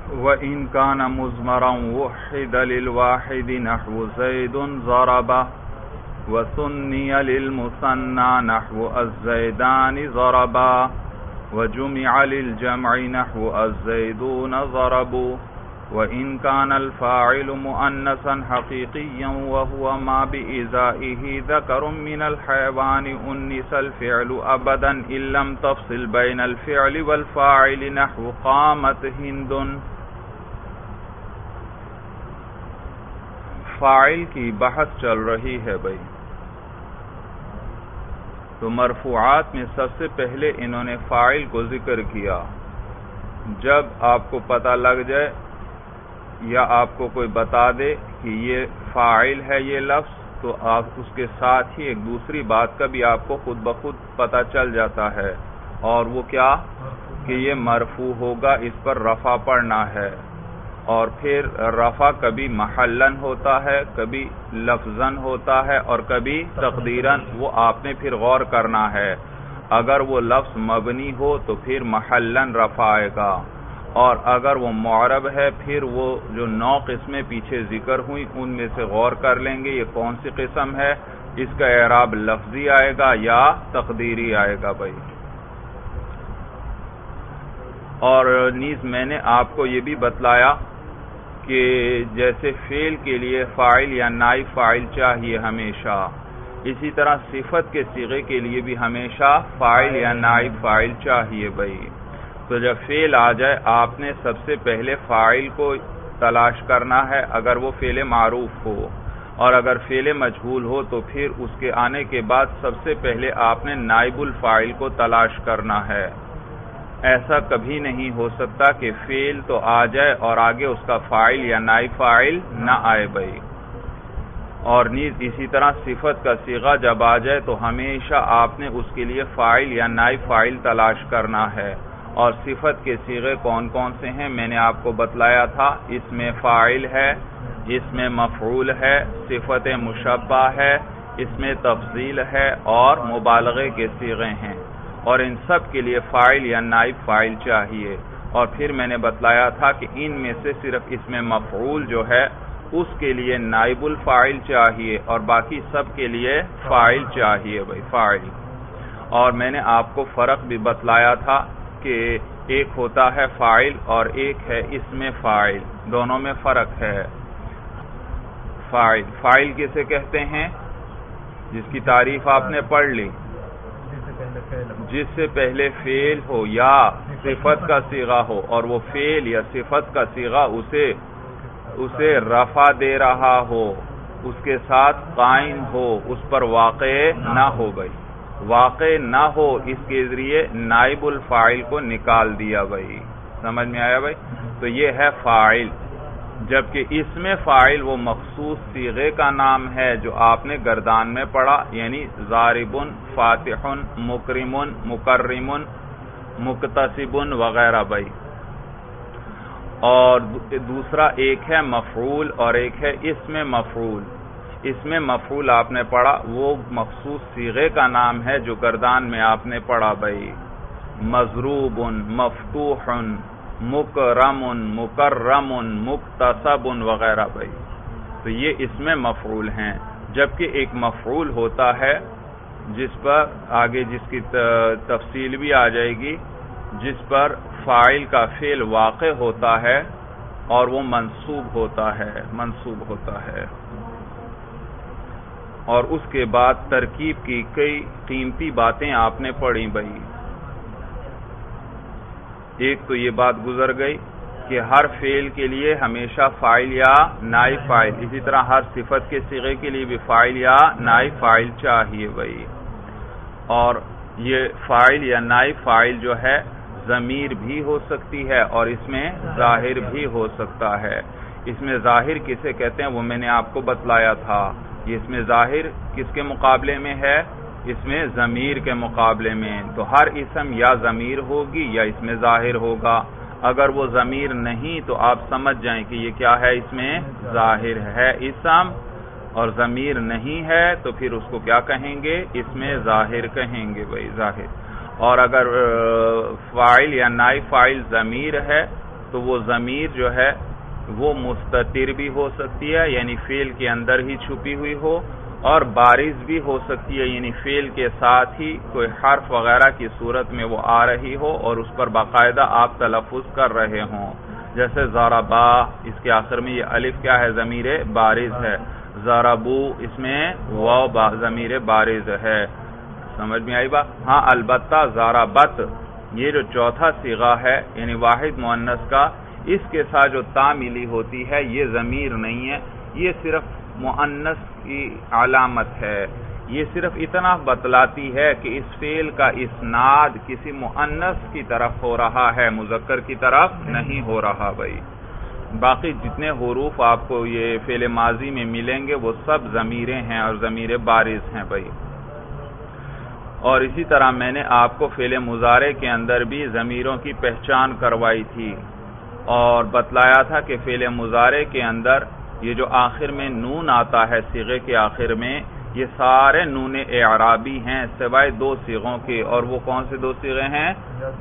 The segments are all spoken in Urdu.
وَإِنْ كَانَ مُزْمَرًا وُحِّدَ لِلْوَاحِدِ نَحْوُ زَيْدٌ ضَرَبَ وَثُنِّيَ لِلْمُثَنَّى نَحْوُ الزَّيْدَانِ ضَرَبَا وَجُمِعَ لِلْجَمْعِ نَحْوُ الزَّيْدُونَ ضَرَبُوا وَإِنْ كَانَ الْفَاعِلُ مُؤَنَّثًا حَقِيقِيًّا وَهُوَ مَا بِإِزَائِهِ ذَكَرٌ مِنَ الْحَيَوَانِ أُنِّثَ الْفِعْلُ أَبَدًا إِن لَّمْ تَفْصِلْ بَيْنَ الْفِعْلِ وَالْفَاعِلِ نَحْوُ قَامَتْ هِندٌ۔ فاعل کی بحث چل رہی ہے بھائی، تو مرفوعات میں سب سے پہلے انہوں نے فاعل کو ذکر کیا۔ جب آپ کو پتہ لگ جائے یا آپ کو کوئی بتا دے کہ یہ فاعل ہے یہ لفظ، تو آپ اس کے ساتھ ہی ایک دوسری بات کا بھی آپ کو خود بخود پتہ چل جاتا ہے، اور وہ کیا کہ یہ مرفوع ہوگا، اس پر رفع پڑھنا ہے۔ اور پھر رفع کبھی محلاً ہوتا ہے، کبھی لفظاً ہوتا ہے، اور کبھی تقدیراً، وہ آپ نے پھر غور کرنا ہے۔ اگر وہ لفظ مبنی ہو تو پھر محلاً رفع آئے گا، اور اگر وہ معرب ہے پھر وہ جو 9 قسمیں پیچھے ذکر ہوئی ان میں سے غور کر لیں گے یہ کون سی قسم ہے، اس کا اعراب لفظی آئے گا یا تقدیری آئے گا بھائی۔ اور نیز میں نے آپ کو یہ بھی بتلایا کہ جیسے فعل کے لیے فاعل یا نائب فاعل چاہیے ہمیشہ، اسی طرح صفت کے صیغے کے لیے بھی ہمیشہ فاعل یا نائب فاعل چاہیے بھائی۔ تو جب فعل آ جائے آپ نے سب سے پہلے فاعل کو تلاش کرنا ہے اگر وہ فعل معروف ہو، اور اگر فعل مجہول ہو تو پھر اس کے آنے کے بعد سب سے پہلے آپ نے نائب الفاعل کو تلاش کرنا ہے۔ ایسا کبھی نہیں ہو سکتا کہ فعل تو آ جائے اور آگے اس کا فاعل یا نائب فاعل نہ آئے بھائی۔ اور نیز اسی طرح صفت کا صیغہ جب آ جائے تو ہمیشہ آپ نے اس کے لیے فاعل یا نائب فاعل تلاش کرنا ہے۔ اور صفت کے صیغے کون کون سے ہیں میں نے آپ کو بتلایا تھا، اس میں فاعل ہے، اس میں مفعول ہے، صفت مشبہ ہے، اس میں تفضیل ہے اور مبالغے کے صیغے ہیں، اور ان سب کے لیے فاعل یا نائب فاعل چاہیے۔ اور پھر میں نے بتلایا تھا کہ ان میں سے صرف اس میں مفعول جو ہے اس کے لیے نائب الفاعل چاہیے اور باقی سب کے لیے فاعل چاہیے بھائی، فاعل۔ اور میں نے آپ کو فرق بھی بتلایا تھا کہ ایک ہوتا ہے فاعل اور ایک ہے اس میں فاعل، دونوں میں فرق ہے۔ فاعل کسے کہتے ہیں؟ جس کی تعریف آپ نے پڑھ لی، جس سے پہلے فعل ہو یا صفت کا صیغہ ہو اور وہ فعل یا صفت کا صیغہ اسے رفع دے رہا ہو، اس کے ساتھ قائم ہو، اس پر واقع نہ ہو بھائی، واقع نہ ہو، اس کے ذریعے نائب الفاعل کو نکال دیا بھائی۔ سمجھ میں آیا بھائی؟ تو یہ ہے فاعل۔ جبکہ اس میں فاعل وہ مخصوص صیغے کا نام ہے جو آپ نے گردان میں پڑھا، یعنی ضارب، فاتح، مکرم، مکرم، مکتسب وغیرہ بھائی۔ اور دوسرا ایک ہے مفعول اور ایک ہے اس میں مفعول۔ اس میں مفعول آپ نے پڑھا، وہ مخصوص صیغے کا نام ہے جو گردان میں آپ نے پڑھا بھائی، مضروب، مفتوح، مکرم، مکرم، مکتسب وغیرہ بھائی۔ تو یہ اس میں مفعول ہیں۔ جبکہ ایک مفعول ہوتا ہے جس پر آگے جس کی تفصیل بھی آ جائے گی، جس پر فاعل کا فعل واقع ہوتا ہے اور وہ منصوب ہوتا ہے اور اس کے بعد ترکیب کی کئی قیمتی باتیں آپ نے پڑھی بھائی۔ ایک تو یہ بات گزر گئی کہ ہر فعل کے لیے ہمیشہ فاعل یا نائب فاعل، اسی طرح ہر صفت کے صیغے کے لیے بھی فاعل یا نائب فاعل چاہیے بھائی۔ اور یہ فاعل یا نائب فاعل جو ہے ضمیر بھی ہو سکتی ہے اور اس میں ظاہر بھی ہو سکتا ہے۔ اس میں ظاہر کسے کہتے ہیں وہ میں نے آپ کو بتلایا تھا۔ اس میں ظاہر کس کے مقابلے میں ہے؟ اس میں ضمیر کے مقابلے میں۔ تو ہر اسم یا ضمیر ہوگی یا اس میں ظاہر ہوگا۔ اگر وہ ضمیر نہیں تو آپ سمجھ جائیں کہ یہ کیا ہے، اس میں ظاہر ہے اسم، اور ضمیر نہیں ہے تو پھر اس کو کیا کہیں گے؟ اس میں ظاہر کہیں گے بھائی، ظاہر۔ اور اگر فاعل یا نائب فاعل ضمیر ہے تو وہ ضمیر جو ہے وہ مستتر بھی ہو سکتی ہے، یعنی فعل کے اندر ہی چھپی ہوئی ہو، اور بارز بھی ہو سکتی ہے، یعنی فعل کے ساتھ ہی کوئی حرف وغیرہ کی صورت میں وہ آ رہی ہو اور اس پر باقاعدہ آپ تلفظ کر رہے ہوں، جیسے ضربا، اس کے آخر میں یہ الف کیا ہے؟ ضمیر بارز ہے. ضربو، اس میں واو ضمیر بارز ہے. سمجھ میں آئی بات؟ ہاں البتہ ضربت، یہ جو چوتھا صیغہ ہے یعنی واحد مؤنث کا، اس کے ساتھ جو تا ملی ہوتی ہے یہ ضمیر نہیں ہے، یہ صرف مؤنث کی علامت ہے. یہ صرف اتنا بتلاتی ہے کہ اس فعل کا اسناد کسی مؤنث کی طرف ہو رہا ہے، مذکر کی طرف نہیں ہو رہا بھائی. باقی جتنے حروف آپ کو یہ فعل ماضی میں ملیں گے وہ سب ضمیریں ہیں اور ضمیر بارز ہیں بھائی. اور اسی طرح میں نے آپ کو فعل مضارع کے اندر بھی ضمیروں کی پہچان کروائی تھی اور بتلایا تھا کہ فعل مضارع کے اندر یہ جو آخر میں نون آتا ہے صیغے کے آخر میں، یہ سارے نون اعرابی ہیں سوائے دو صیغوں کے. اور وہ کون سے دو صیغے ہیں؟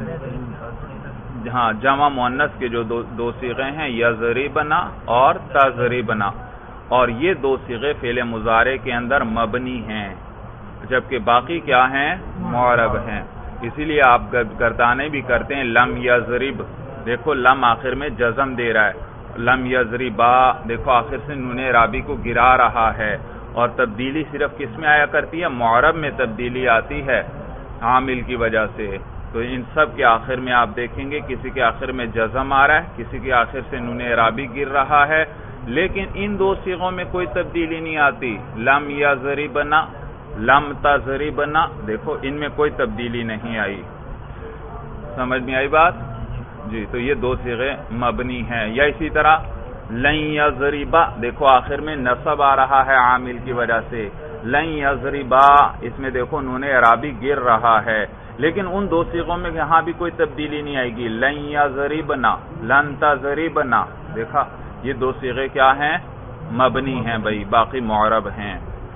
ہاں جمع مؤنث کے جو دو صیغے ہیں، یضربنا اور تضربنا، اور یہ دو صیغے فعل مضارع کے اندر مبنی ہیں، جبکہ باقی کیا ہیں؟ معرب ہیں. اسی لیے آپ گردانے بھی کرتے ہیں لم یضرب، دیکھو لم آخر میں جزم دے رہا ہے، لم یضربا دیکھو آخر سے نون اعرابی کو گرا رہا ہے. اور تبدیلی صرف کس میں آیا کرتی ہے؟ معرب میں تبدیلی آتی ہے عامل کی وجہ سے. تو ان سب کے آخر میں آپ دیکھیں گے کسی کے آخر میں جزم آ رہا ہے، کسی کے آخر سے نون اعرابی گر رہا ہے، لیکن ان دو صیغوں میں کوئی تبدیلی نہیں آتی. لم یضربنا، لم تضربنا، دیکھو ان میں کوئی تبدیلی نہیں آئی. سمجھ میں آئی بات؟ جی. تو یہ دو صیغے مبنی ہیں. یا اسی طرح لن یضربا، دیکھو آخر میں نصب آ رہا ہے عامل کی وجہ سے، لن یضربا، اس میں دیکھو نون اعرابی گر رہا ہے، لیکن ان دو صیغوں میں یہاں بھی کوئی تبدیلی نہیں آئے گی. لن یضربنا، لن تضربنا، دیکھا یہ دو صیغے کیا ہیں؟ مبنی ہیں بھائی، باقی معرب ہیں.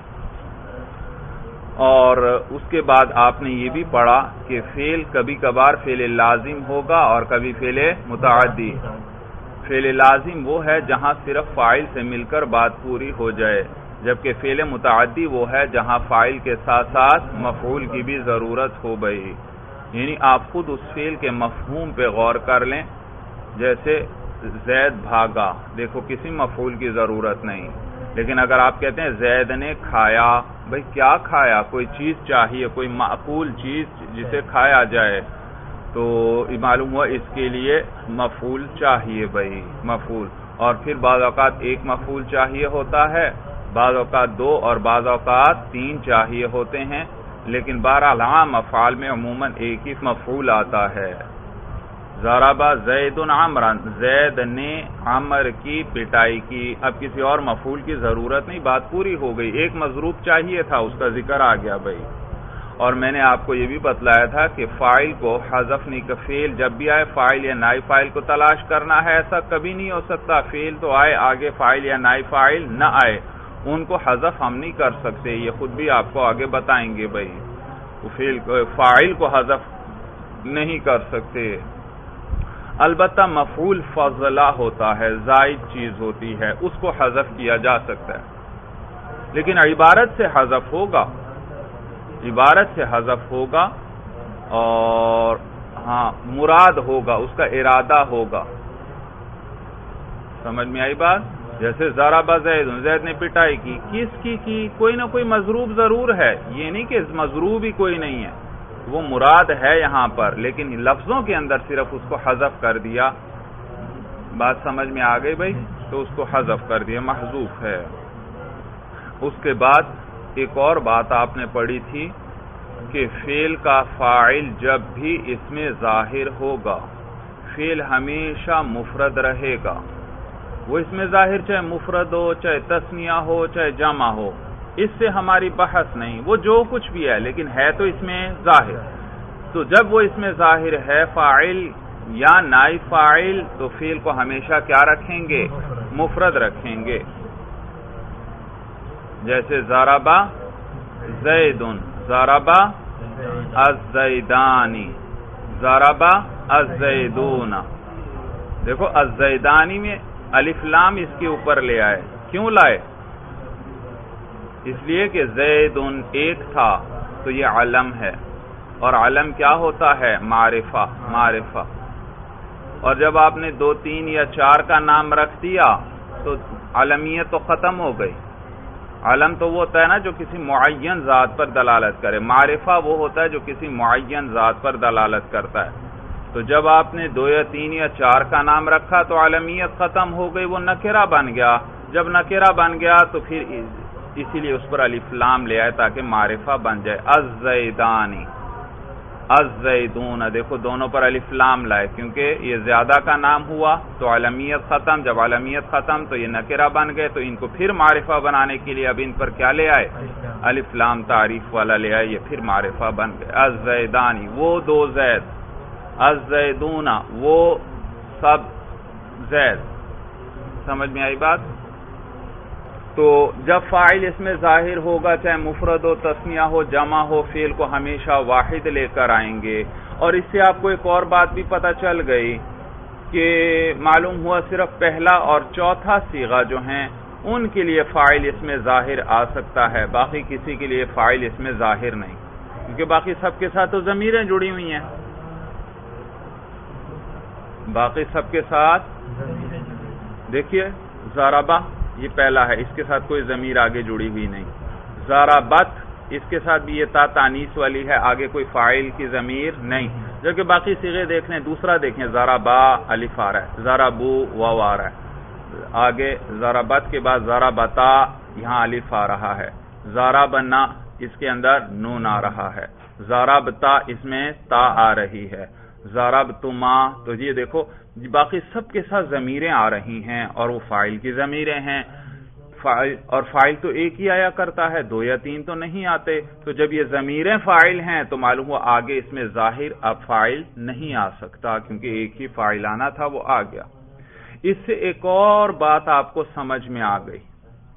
اور اس کے بعد آپ نے یہ بھی پڑھا کہ فعل کبھی کبھار فعل لازم ہوگا اور کبھی فعل متعدی. فعل لازم وہ ہے جہاں صرف فاعل سے مل کر بات پوری ہو جائے، جبکہ فعل متعدی وہ ہے جہاں فاعل کے ساتھ ساتھ مفعول کی بھی ضرورت ہو گئی. یعنی آپ خود اس فعل کے مفہوم پہ غور کر لیں. جیسے زید بھاگا، دیکھو کسی مفعول کی ضرورت نہیں، لیکن اگر آپ کہتے ہیں زید نے کھایا، بھئی کیا کھایا؟ کوئی چیز چاہیے، کوئی معقول چیز جسے کھایا جائے، تو معلوم ہوا اس کے لیے مفعول چاہیے بھئی، مفعول. اور پھر بعض اوقات ایک مفعول چاہیے ہوتا ہے، بعض اوقات دو، اور بعض اوقات تین چاہیے ہوتے ہیں، لیکن بہرحال عام افعال میں عموماً ایک ہی مفعول آتا ہے. ضربا زید عمرا، زید نے عمر کی پٹائی کی. اب کسی اور مفعول کی ضرورت نہیں، بات پوری ہو گئی. ایک مضروب چاہیے تھا، اس کا ذکر آ گیا بھائی. اور میں نے آپ کو یہ بھی بتلایا تھا کہ فاعل کو حذف نہیں، کہ فعل جب بھی آئے فاعل یا نائب فاعل کو تلاش کرنا ہے، ایسا کبھی نہیں ہو سکتا. فعل تو آئے، آگے فاعل یا نائب فاعل نہ آئے، ان کو حذف ہم نہیں کر سکتے. یہ خود بھی آپ کو آگے بتائیں گے بھائی. فاعل کو حذف نہیں کر سکتے. البتہ مفعول فضلہ ہوتا ہے، زائد چیز ہوتی ہے، اس کو حذف کیا جا سکتا ہے، لیکن عبارت سے حذف ہوگا، عبارت سے حذف ہوگا. اور ہاں مراد ہوگا، اس کا ارادہ ہوگا. سمجھ میں آئی بات؟ جیسے ضرب زید، زید نے پٹائی کی، کس کی کوئی نہ کوئی مضروب ضرور ہے، یہ نہیں کہ مضروب ہی کوئی نہیں ہے، وہ مراد ہے یہاں پر، لیکن لفظوں کے اندر صرف اس کو حذف کر دیا. بات سمجھ میں آ گئی بھائی؟ تو اس کو حذف کر دیا، محذوف ہے. اس کے بعد ایک اور بات آپ نے پڑھی تھی کہ فعل کا فاعل جب بھی اس میں ظاہر ہوگا، فعل ہمیشہ مفرد رہے گا. وہ اس میں ظاہر چاہے مفرد ہو، چاہے تثنیہ ہو، چاہے جمع ہو، اس سے ہماری بحث نہیں، وہ جو کچھ بھی ہے، لیکن ہے تو اس میں ظاہر. تو جب وہ اس میں ظاہر ہے فاعل یا نائب فاعل، تو فعل کو ہمیشہ کیا رکھیں گے؟ مفرد رکھیں گے. جیسے ضربا زیدن، ضربا الزیدانی، ضربا الزیدون. دیکھو الزیدانی میں الف لام اس کے اوپر لے آئے، کیوں لائے؟ اس لیے کہ زیدن ایک تھا تو یہ علم ہے، اور علم کیا ہوتا ہے؟ معرفہ، معرفہ۔ اور جب آپ نے 2 3 یا 4 کا نام رکھ دیا تو علمیت تو ختم ہو گئی۔ علم تو وہ ہوتا ہے نا جو کسی معین ذات پر دلالت کرے، معرفہ وہ ہوتا ہے جو کسی معین ذات پر دلالت کرتا ہے۔ تو جب آپ نے 2 یا 3 یا 4 کا نام رکھا تو علمیت ختم ہو گئی، وہ نکرہ بن گیا۔ جب نکرہ بن گیا تو پھر اسی لیے اس پر الف لام لے آئے تاکہ معرفہ بن جائے۔ الزیدانی، الزیدون، دیکھو دونوں پر الف لام لائے کیونکہ یہ زیادہ کا نام ہوا تو علمیت ختم، جب علمیت ختم تو یہ نکرہ بن گئے، تو ان کو پھر معرفہ بنانے کے لیے اب ان پر کیا لے آئے؟ الف لام تعریف والا لے آئے، یہ پھر معرفہ بن گئے۔ الزیدانی، وہ 2 زید، الزیدون، وہ سب زید۔ سمجھ میں آئی بات؟ تو جب فاعل اس میں ظاہر ہوگا، چاہے مفرد ہو، تثنیہ ہو، جمع ہو، فعل کو ہمیشہ واحد لے کر آئیں گے۔ اور اس سے آپ کو ایک اور بات بھی پتہ چل گئی کہ معلوم ہوا صرف پہلا اور چوتھا صیغہ جو ہیں ان کے لیے فاعل اس میں ظاہر آ سکتا ہے، باقی کسی کے لیے فاعل اس میں ظاہر نہیں، کیونکہ باقی سب کے ساتھ تو ضمیریں جڑی ہوئی ہیں، باقی سب کے ساتھ۔ دیکھیے ضربہ یہ پہلا ہے، اس کے ساتھ کوئی ضمیر آگے جڑی ہوئی نہیں۔ ضربت، اس کے ساتھ بھی یہ تا تانیث والی ہے، آگے کوئی فاعل کی ضمیر نہیں، جبکہ باقی صیغے دیکھ لیں۔ دوسرا دیکھیں، ضربا الف آ رہا ہے، ضربو واو آ رہا ہے، آگے ضربت کے بعد ضربتا یہاں الف آ رہا ہے، ضربنا اس کے اندر نون آ رہا ہے، ضربتا اس میں تا آ رہی ہے، ضربتما، تو یہ دیکھو باقی سب کے ساتھ ضمیریں آ رہی ہیں اور وہ فاعل کی ضمیریں ہیں، اور فاعل تو ایک ہی آیا کرتا ہے، 2 یا 3 تو نہیں آتے۔ تو جب یہ ضمیریں فاعل ہیں تو معلوم ہوا آگے اس میں ظاہر اب فاعل نہیں آ سکتا، کیونکہ ایک ہی فاعل آنا تھا، وہ آ گیا۔ اس سے ایک اور بات آپ کو سمجھ میں آ گئی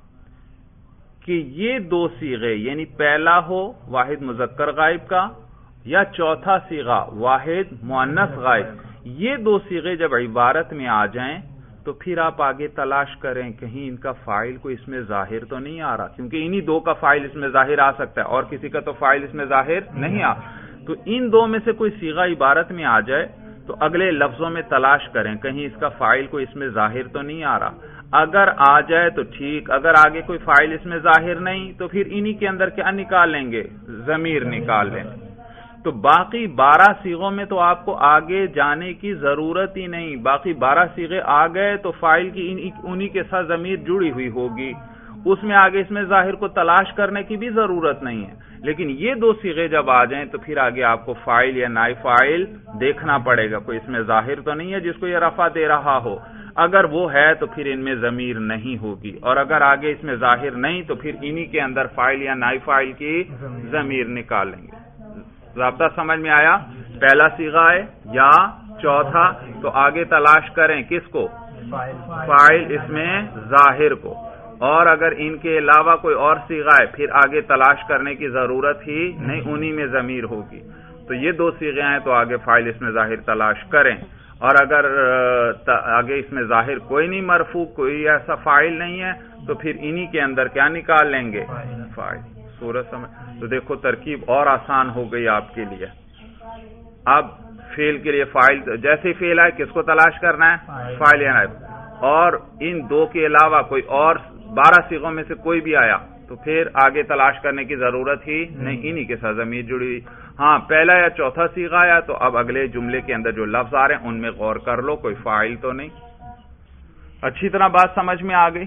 کہ یہ 2 صیغے، یعنی پہلا ہو واحد مذکر غائب کا یا چوتھا صیغہ واحد مؤنث غائب، یہ 2 صیغے جب عبارت میں آ جائیں تو پھر آپ آگے تلاش کریں کہیں ان کا فاعل کو اس میں ظاہر تو نہیں آ رہا، کیونکہ انہی 2 کا فاعل اس میں ظاہر آ سکتا ہے اور کسی کا تو فاعل اس میں ظاہر نہیں آ، تو ان 2 میں سے کوئی صیغہ عبارت میں آ جائے تو اگلے لفظوں میں تلاش کریں کہیں اس کا فاعل کو اس میں ظاہر تو نہیں آ رہا، اگر آ جائے تو ٹھیک، اگر آگے کوئی فاعل اس میں ظاہر نہیں تو پھر انہی کے اندر کیا نکال لیں گے؟ ضمیر نکال لیں۔ تو باقی 12 صیغوں میں تو آپ کو آگے جانے کی ضرورت ہی نہیں، باقی 12 صیغے آ گئے تو فاعل کی انہی کے ساتھ ضمیر جڑی ہوئی ہوگی، اس میں آگے اس میں ظاہر کو تلاش کرنے کی بھی ضرورت نہیں ہے۔ لیکن یہ 2 صیغے جب آ جائیں تو پھر آگے آپ کو فاعل یا نائب فاعل دیکھنا پڑے گا، کوئی اس میں ظاہر تو نہیں ہے جس کو یہ رفع دے رہا ہو، اگر وہ ہے تو پھر ان میں ضمیر نہیں ہوگی، اور اگر آگے اس میں ظاہر نہیں تو پھر انہی کے اندر فاعل یا نائب فاعل کی ضمیر نکال لیں گے۔ ضابطہ سمجھ میں آیا؟ پہلا صیغہ ہے یا چوتھا تو آگے تلاش کریں کس کو؟ فاعل اس میں ظاہر کو، اور اگر ان کے علاوہ کوئی اور صیغہ ہے پھر آگے تلاش کرنے کی ضرورت ہی نہیں، انہی میں ضمیر ہوگی۔ تو یہ 2 صیغے ہیں تو آگے فاعل اس میں ظاہر تلاش کریں، اور اگر آگے اس میں ظاہر کوئی نہیں، مرفوع کوئی ایسا فاعل نہیں ہے تو پھر انہی کے اندر کیا نکال لیں گے؟ فاعل۔ سورج سمجھ؟ تو دیکھو ترکیب اور آسان ہو گئی آپ کے لیے۔ اب فعل کے لیے فاعل، جیسے فعل ہے کس کو تلاش کرنا ہے؟ فاعل یا نائب، اور ان 2 کے علاوہ کوئی اور 12 صیغوں میں سے کوئی بھی آیا تو پھر آگے تلاش کرنے کی ضرورت ہی نہیں، انہی کے ساتھ ضمیر جڑی۔ ہاں پہلا یا چوتھا صیغہ آیا تو اب اگلے جملے کے اندر جو لفظ آ رہے ہیں ان میں غور کر لو، کوئی فاعل تو نہیں۔ اچھی طرح بات سمجھ میں آ گئی؟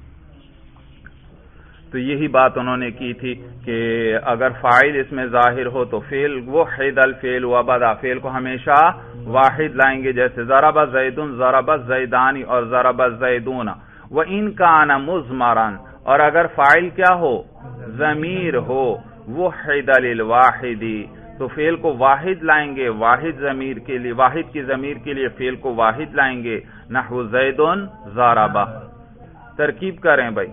تو یہی بات انہوں نے کی تھی کہ اگر فاعل اس میں ظاہر ہو تو فعل وحد الفعل وبدا، فعل کو ہمیشہ واحد لائیں گے، جیسے ضرب زیدن، ضرب زیدانی اور ضرب زیدون۔ وَإِن كَانَ مُضْمَرًا، اور اگر فاعل کیا ہو؟ ضمیر ہو، وحد للواحد، تو فعل کو واحد لائیں گے، واحد ضمیر کے لیے، واحد کی ضمیر کے لیے فعل کو واحد لائیں گے، نحو زیدن ضرب۔ ترکیب کریں بھائی،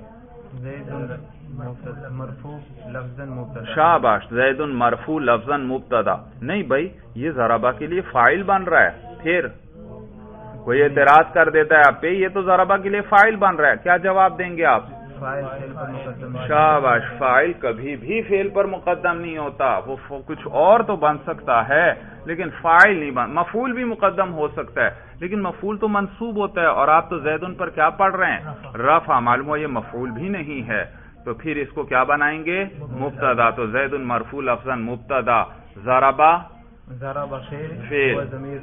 شاباش، زید مرفوع لفظاً مبتدا، نہیں بھائی یہ ضربہ کے لیے فاعل بن رہا ہے، پھر کوئی اعتراض کر دیتا ہے آپ پہ یہ تو ضربہ کے لیے فاعل بن رہا ہے، کیا جواب دیں گے آپ؟ شاباش، فاعل کبھی بھی فعل پر مقدم نہیں ہوتا، وہ کچھ اور تو بن سکتا ہے لیکن فاعل نہیں مفعول بھی مقدم ہو سکتا ہے لیکن مفعول تو منصوب ہوتا ہے، اور آپ تو زیدن پر کیا پڑھ رہے ہیں؟ رفع، معلوم ہو یہ مفعول بھی نہیں ہے، تو پھر اس کو کیا بنائیں گے؟ مبتدا، تو زیدن مرفوع لفظاً مبتدا، ضربہ فعل ضمیر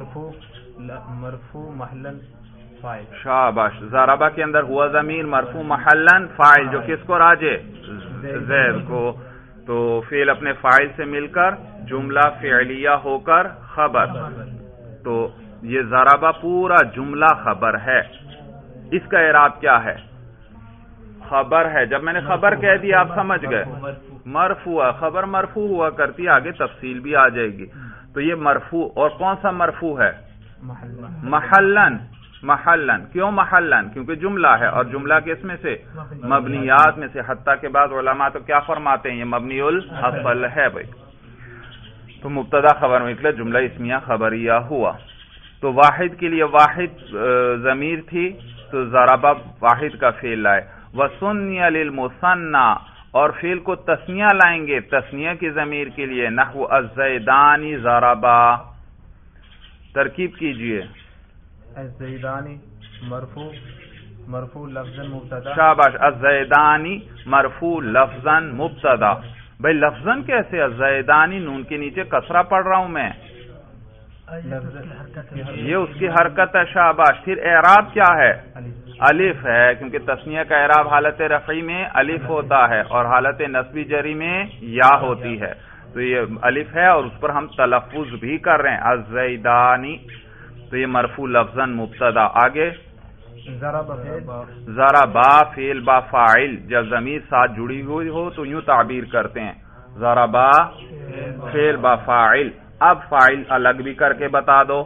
مرفوع محلاً فاعل. شاباش، ضربہ کے اندر ہوا ضمیر مرفوع محلاً فاعل، جو کس کو راجع؟ زید کو، تو فعل اپنے فاعل سے مل کر جملہ فعلیہ ہو کر خبر، تو یہ ضربہ پورا جملہ خبر ہے. اس کا اعراب کیا ہے؟ خبر ہے. جب میں نے خبر کہہ دی آپ سمجھ گئے، مرفوع، خبر مرفوع ہوا کرتی، آگے تفصیل بھی آ جائے گی. تو یہ مرفوع، اور کون سا مرفوع ہے؟ محلاً. محلاً کیوں محلاً؟ کیونکہ جملہ ہے، اور جملہ کس میں سے؟ مبنیات میں سے، حتیٰ کہ بعض علماء تو کیا فرماتے ہیں یہ مبنی الاصل ہے بھائی. تو مبتدا خبر میں نکلا، جملہ اسمیہ خبریہ ہوا. تو واحد کے لیے واحد ضمیر تھی تو ضربہ واحد کا فعل لائے. وَسُنِّيَ لِلْمُثَنَّى، اور فعل کو تثنیہ لائیں گے تثنیہ کی ضمیر کے لیے، نحو الزیدانی ضربا. ترکیب کیجئے. الزیدانی مرفوع لفظاً مبتدا. شاباش، الزیدانی مرفوع لفظاً مبتدا. بھائی لفظاً کیسے؟ الزیدانی نون کے نیچے کسرہ پڑھ رہا ہوں میں، یہ اس کی حرکت ہے. شاباش. پھر اعراب کیا ہے؟ الف ہے، کیونکہ تثنیہ کا اعراب حالت رفعی میں الف ہوتا ہے اور حالت نصبی جری میں یا ہوتی ہے، تو یہ الف ہے اور اس پر ہم تلفظ بھی کر رہے ہیں الزیدانی. تو یہ مرفوع لفظاً مبتدا. آگے ضربا فعل با فاعل، جب ضمیر ساتھ جڑی ہوئی ہو تو یوں تعبیر کرتے ہیں، ضربا فعل با فاعل. اب فاعل الگ بھی کر کے بتا دو.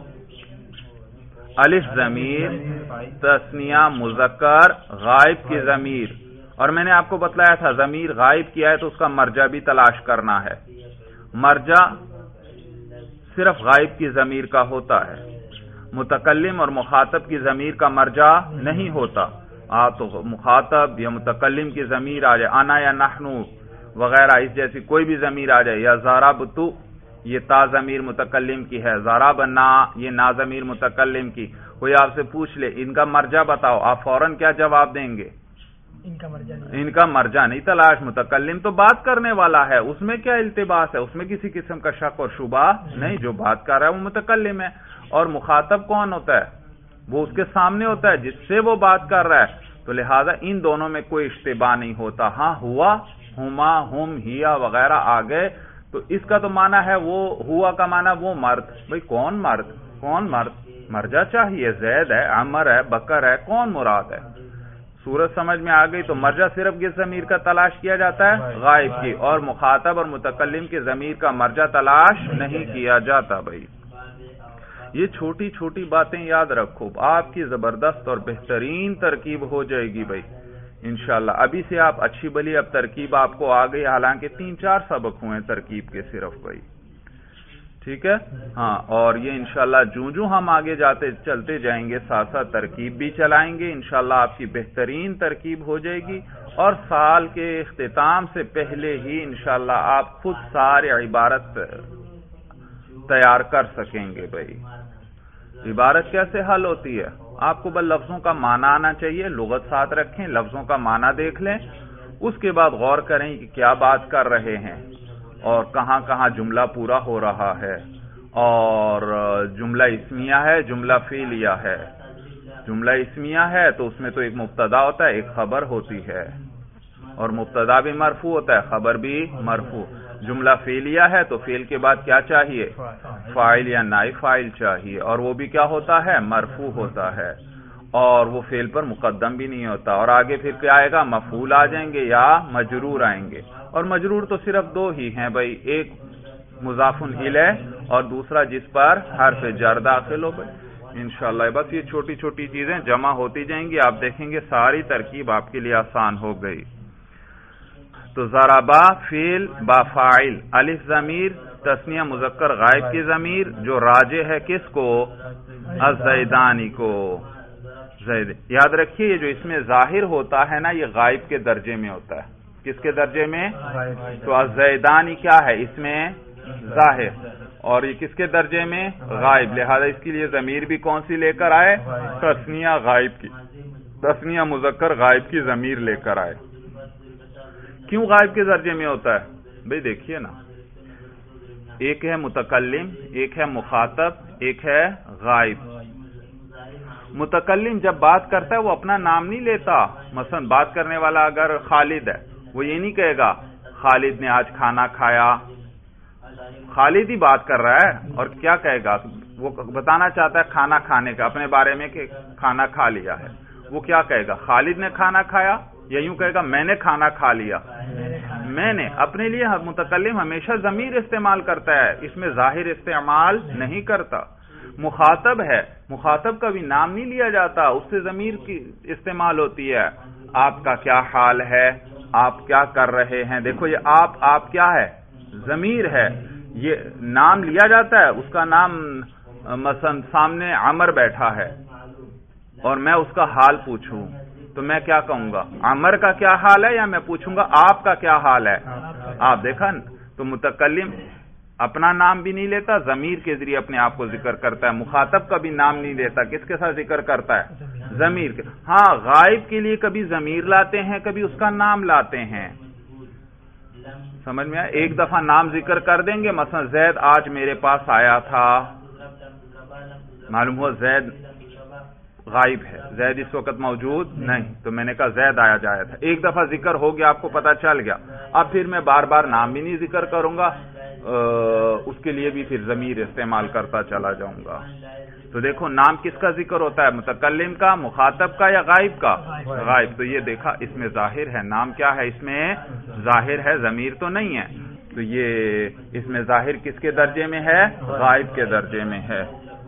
الف ضمیر تثنیہ مذکر غائب کی ضمیر، اور میں نے آپ کو بتلایا تھا ضمیر غائب کیا ہے تو اس کا مرجع بھی تلاش کرنا ہے. مرجع صرف غائب کی ضمیر کا ہوتا ہے، متکلم اور مخاطب کی ضمیر کا مرجع نہیں ہوتا. تو مخاطب یا متکلم کی ضمیر آ جائے، انا یا نحنو وغیرہ اس جیسی کوئی بھی ضمیر آ جائے، یا ضربتو یہ تا ضمیر متکلم کی ہے، ضربنا یہ نا ضمیر متکلم کی. کوئی آپ سے پوچھ لے ان کا مرجع بتاؤ، آپ فوراً کیا جواب دیں گے؟ ان کا مرجع نہیں تلاش. متکلم تو بات کرنے والا ہے، اس میں کیا التباس ہے، اس میں کسی قسم کا شک اور شبہ نہیں، جو بات کر رہا ہے وہ متکلم ہے. اور مخاطب کون ہوتا ہے؟ وہ اس کے سامنے ہوتا ہے جس سے وہ بات کر رہا ہے. تو لہذا ان دونوں میں کوئی اشتباہ نہیں ہوتا. ہاں ہوا، ہما، ہم، ہیا وغیرہ آ گئے تو اس کا تو معنی ہے وہ ہوا کا معنی وہ مرد. بھئی کون مرد؟ کون مرد؟ مرجع چاہیے، زید ہے، عمر ہے، بکر ہے، کون مراد ہے؟ صورت سمجھ میں آ گئی. تو مرجع صرف کس ضمیر کا تلاش کیا جاتا ہے؟ غائب کی. اور مخاطب اور متکلم کے ضمیر کا مرجع تلاش نہیں کیا جاتا. بھائی یہ چھوٹی چھوٹی باتیں یاد رکھو، آپ کی زبردست اور بہترین ترکیب ہو جائے گی بھائی انشاءاللہ. ابھی سے آپ اچھی بلی اب ترکیب آپ کو آ گئی، حالانکہ 3-4 سبق ہوئے ترکیب کے صرف بھائی. ٹھیک ہے ہاں. اور یہ انشاءاللہ جو ہم آگے چلتے جائیں گے ساتھ ساتھ ترکیب بھی چلائیں گے انشاءاللہ. آپ کی بہترین ترکیب ہو جائے گی، اور سال کے اختتام سے پہلے ہی انشاءاللہ آپ خود سارے عبارت تیار کر سکیں گے. بھائی عبارت کیسے حل ہوتی ہے؟ آپ کو بس لفظوں کا معنی آنا چاہیے، لغت ساتھ رکھیں، لفظوں کا معنی دیکھ لیں، اس کے بعد غور کریں کہ کیا بات کر رہے ہیں اور کہاں کہاں جملہ پورا ہو رہا ہے. اور جملہ اسمیہ ہے، جملہ فعلیہ ہے. جملہ اسمیہ ہے تو اس میں تو ایک مبتدا ہوتا ہے، ایک خبر ہوتی ہے، اور مبتدا بھی مرفوع ہوتا ہے، خبر بھی مرفوع. جملہ فعلیہ ہے تو فعل کے بعد کیا چاہیے؟ فاعل یا نائب فاعل چاہیے، اور وہ بھی کیا ہوتا ہے؟ مرفوع ہوتا ہے، اور وہ فعل پر مقدم بھی نہیں ہوتا. اور آگے پھر کیا آئے گا؟ مفعول آ جائیں گے یا مجرور آئیں گے. اور مجرور تو صرف 2 ہی ہیں بھائی، ایک مضاف الیہ اور دوسرا جس پر حرف جر داخل ہو. بھائی انشاءاللہ بس یہ چھوٹی چھوٹی چیزیں جمع ہوتی جائیں گی، آپ دیکھیں گے ساری ترکیب آپ کے لیے آسان ہو گئی. تو ضربا فعل با فاعل، الف ضمیر تسنیہ مذکر غائب کی ضمیر جو راجع ہے کس کو؟ الزیدانی کو. زید یاد رکھیے یہ جو اس میں ظاہر ہوتا ہے نا یہ غائب کے درجے میں ہوتا ہے. کس کے درجے میں؟ تو الزیدانی کیا ہے اس میں؟ ظاہر. اور یہ کس کے درجے میں؟ غائب. لہذا اس کے لیے ضمیر بھی کون سی لے کر آئے؟ تسنیہ غائب کی، تسنیہ مذکر غائب کی ضمیر لے کر آئے. کیوں غائب کے درجے میں ہوتا ہے؟ بھئی دیکھیے نا، ایک ہے متکلم، ایک ہے مخاطب، ایک ہے غائب. متکلم جب بات کرتا ہے وہ اپنا نام نہیں لیتا. مثلا بات کرنے والا اگر خالد ہے وہ یہ نہیں کہے گا خالد نے آج کھانا کھایا. خالد ہی بات کر رہا ہے اور کیا کہے گا؟ وہ بتانا چاہتا ہے کھانا کھانے کا اپنے بارے میں کہ کھانا کھا لیا ہے. وہ کیا کہے گا؟ خالد نے کھانا کھایا، یا یوں کہے گا میں نے کھانا کھا لیا. میں نے اپنے لیے متکلم ہمیشہ ضمیر استعمال کرتا ہے، اس میں ظاہر استعمال نہیں کرتا. مخاطب ہے، مخاطب کا بھی نام نہیں لیا جاتا، اس سے ضمیر کی استعمال ہوتی ہے. آپ کا کیا حال ہے، آپ کیا کر رہے ہیں. دیکھو یہ آپ کیا ہے؟ ضمیر ہے. یہ نام لیا جاتا ہے، اس کا نام مثلا سامنے عمر بیٹھا ہے اور میں اس کا حال پوچھوں تو میں کیا کہوں گا؟ عمر کا کیا حال ہے، یا میں پوچھوں گا آپ کا کیا حال ہے؟ آپ دیکھا تو متکلم اپنا نام بھی نہیں لیتا، ضمیر کے ذریعے اپنے آپ کو ذکر کرتا ہے. مخاطب کا بھی نام نہیں لیتا، کس کے ساتھ ذکر کرتا ہے؟ ضمیر کے. ہاں غائب کے لیے کبھی ضمیر لاتے ہیں، کبھی اس کا نام لاتے ہیں. سمجھ میں آیا؟ ایک دفعہ نام ذکر کر دیں گے، مثلا زید آج میرے پاس آیا تھا، معلوم ہوا زید غائب ہے، زید اس وقت موجود نہیں، تو میں نے کہا زید آیا جایا تھا. ایک دفعہ ذکر ہو گیا، آپ کو پتا چل گیا. اب پھر میں بار بار نام بھی نہیں ذکر کروں گا، اس کے لیے بھی پھر ضمیر استعمال کرتا چلا جاؤں گا. تو دیکھو نام کس کا ذکر ہوتا ہے؟ متکلم کا، مخاطب کا، یا غائب کا؟ غائب. تو یہ دیکھا اس میں ظاہر ہے. نام کیا ہے اس میں؟ ظاہر ہے، ضمیر تو نہیں ہے. تو یہ اس میں ظاہر کس کے درجے میں ہے؟ غائب کے درجے میں ہے.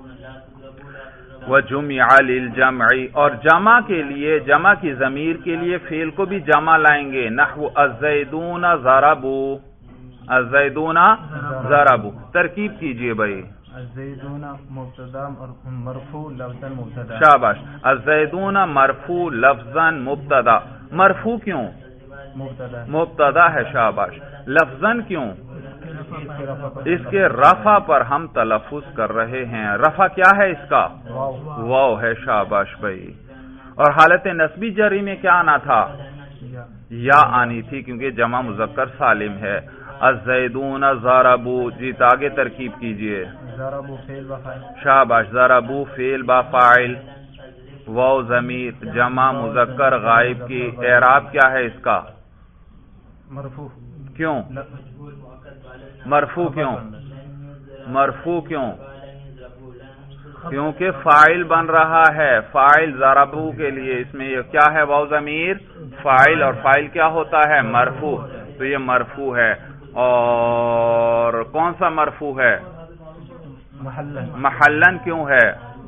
وَجُمِعَ لِلْجَمْعِ اور جمع کے لیے، جمع کی ضمیر کے لیے فعل کو بھی جمع لائیں گے. نحو الزیدون ضربوا، الزیدون ضربوا. ترکیب کیجئے بھائی. الزیدون مبتدا اور مرفوع لفظاً مبتدا. شاباش. الزیدون مرفوع لفظاً مبتدا. مرفوع کیوں؟ مبتدا ہے. شاباش. لفظاً کیوں؟ اس کے رفع پر ہم تلفظ کر رہے ہیں. رفع کیا ہے اس کا؟ واو ہے. شاباش بھائی. اور حالت نسبی جری میں کیا آنا تھا؟ یا آنی تھی، کیونکہ جمع مذکر سالم ہے. الزیدون ضربوا. جی آگے ترکیب کیجئے. ضربوا فعل با فاعل. شاباش. ضربوا فعل با فاعل، واو ضمیر، جمع مذکر غائب کی. اعراب کیا ہے اس کا؟ مرفوع. کیوں مرفوع؟ کیوں مرفوع؟ کیوں؟ کیونکہ فاعل بن رہا ہے. فاعل ضربوا کے لیے اس میں یہ کیا ہے؟ واو ضمیر فاعل، اور فاعل کیا ہوتا ہے؟ مرفوع. تو یہ مرفوع ہے. اور کون سا مرفوع ہے؟ محلن. کیوں ہے؟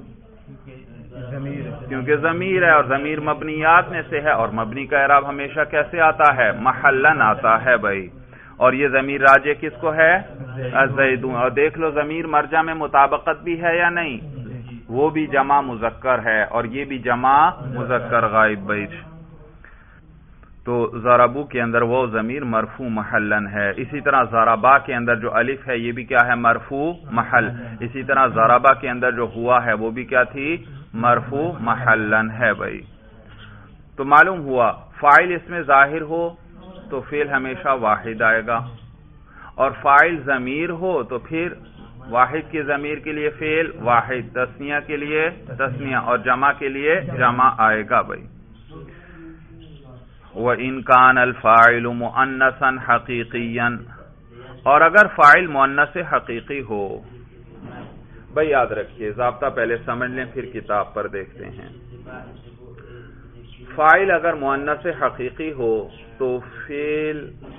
کیونکہ ضمیر ہے، اور ضمیر مبنیات میں سے ہے، اور مبنی کا اعراب ہمیشہ کیسے آتا ہے؟ محلن آتا ہے بھائی. اور یہ ضمیر راجع کس کو ہے؟ الزیدون. اور دیکھ لو ضمیر مرجع میں مطابقت بھی ہے یا نہیں؟ وہ بھی جمع مذکر ہے، اور یہ بھی جمع مذکر غائب بھائی. تو ضربو کے اندر وہ ضمیر مرفوع محلن ہے. اسی طرح ضربا کے اندر جو الف ہے یہ بھی کیا ہے؟ مرفوع محل. اسی طرح ضربا کے اندر جو ہوا ہے وہ بھی کیا تھی؟ مرفوع محلن ہے بھائی. تو معلوم ہوا فاعل اس میں ظاہر ہو تو فعل ہمیشہ واحد آئے گا، اور فاعل ضمیر ہو تو پھر واحد کی ضمیر کے لیے فعل واحد، تثنیہ کے لیے تثنیہ، اور جمع کے لیے جمع آئے گا بھائی. وَإِنْ كَانَ الْفَاعِلُ مُؤَنَّثًا حَقِيقِيًّا اور اگر فاعل مؤنث حقیقی ہو. بھائی یاد رکھیے ضابطہ پہلے سمجھ لیں پھر کتاب پر دیکھتے ہیں. فاعل اگر مؤنث حقیقی ہو تو فعل،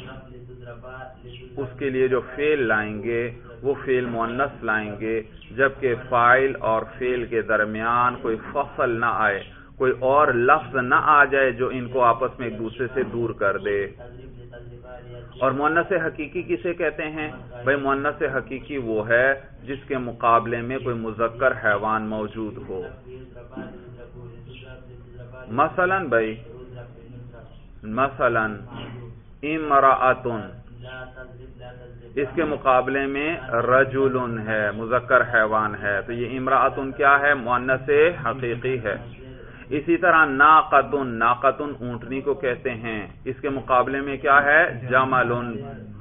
اس کے لیے جو فعل لائیں گے وہ فعل مؤنث لائیں گے، جبکہ فاعل اور فعل کے درمیان کوئی فصل نہ آئے، کوئی اور لفظ نہ آ جائے جو ان کو آپس میں ایک دوسرے سے دور کر دے. اور مؤنث حقیقی کسے کہتے ہیں؟ بھائی مؤنث حقیقی وہ ہے جس کے مقابلے میں کوئی مذکر حیوان موجود ہو. مثلا امرأۃن، اس کے مقابلے میں رجل ہے، مذکر حیوان ہے، تو یہ امرأۃن کیا ہے؟ مؤنث حقیقی ہے. اسی طرح ناقۃن، ناقۃن اونٹنی کو کہتے ہیں، اس کے مقابلے میں کیا ہے؟ جملن،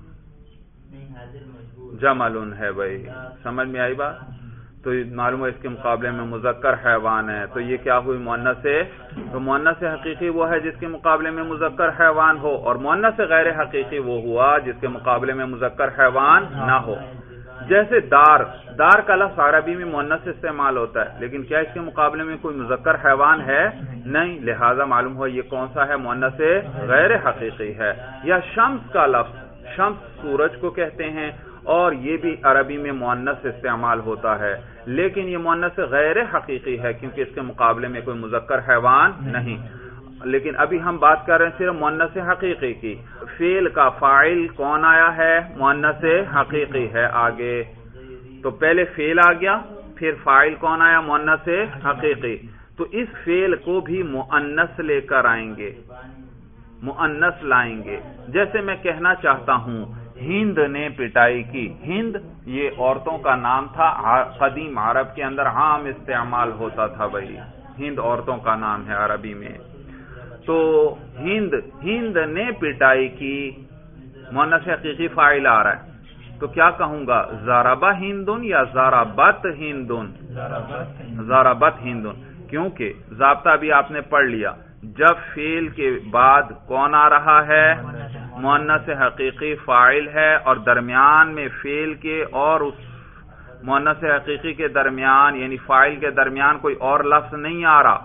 جملن ہے. بھائی سمجھ میں آئی بات؟ تو معلوم ہے اس کے مقابلے میں مذکر حیوان ہے، تو یہ کیا ہوئی؟ مؤنث. تو مؤنث حقیقی وہ ہے جس کے مقابلے میں مذکر حیوان ہو، اور مؤنث غیر حقیقی وہ ہوا جس کے مقابلے میں مذکر حیوان نہ ہو. جیسے دار، دار کا لفظ عربی میں مؤنث استعمال ہوتا ہے، لیکن کیا اس کے مقابلے میں کوئی مذکر حیوان ہے؟ نہیں، لہذا معلوم ہو یہ کون سا ہے؟ مؤنث غیر حقیقی ہے. یا شمس کا لفظ، شمس سورج کو کہتے ہیں، اور یہ بھی عربی میں مؤنث استعمال ہوتا ہے، لیکن یہ مؤنث غیر حقیقی ہے کیونکہ اس کے مقابلے میں کوئی مذکر حیوان نہیں. لیکن ابھی ہم بات کر رہے ہیں صرف مؤنث حقیقی کی. فعل کا فاعل کون آیا ہے؟ مؤنث حقیقی ہے. آگے تو پہلے فعل آ گیا، پھر فاعل کون آیا؟ مؤنث حقیقی. تو اس فعل کو بھی مؤنث لے کر آئیں گے، مؤنث لائیں گے. جیسے میں کہنا چاہتا ہوں ہند نے پٹائی کی. ہند یہ عورتوں کا نام تھا، قدیم عرب کے اندر عام استعمال ہوتا تھا. بھائی ہند عورتوں کا نام ہے عربی میں. تو ہند، ہند نے پٹائی کی، مؤنث حقیقی فاعل آ رہا ہے، تو کیا کہوں گا؟ ضربہ ہندن یا ضربت ہندن؟ ضربت ہندن. کیونکہ ضابطہ بھی آپ نے پڑھ لیا، جب فعل کے بعد کون آ رہا ہے؟ مؤنث حقیقی فاعل ہے، اور درمیان میں فعل کے اور اس مؤنث حقیقی کے درمیان یعنی فاعل کے درمیان کوئی اور لفظ نہیں آ رہا.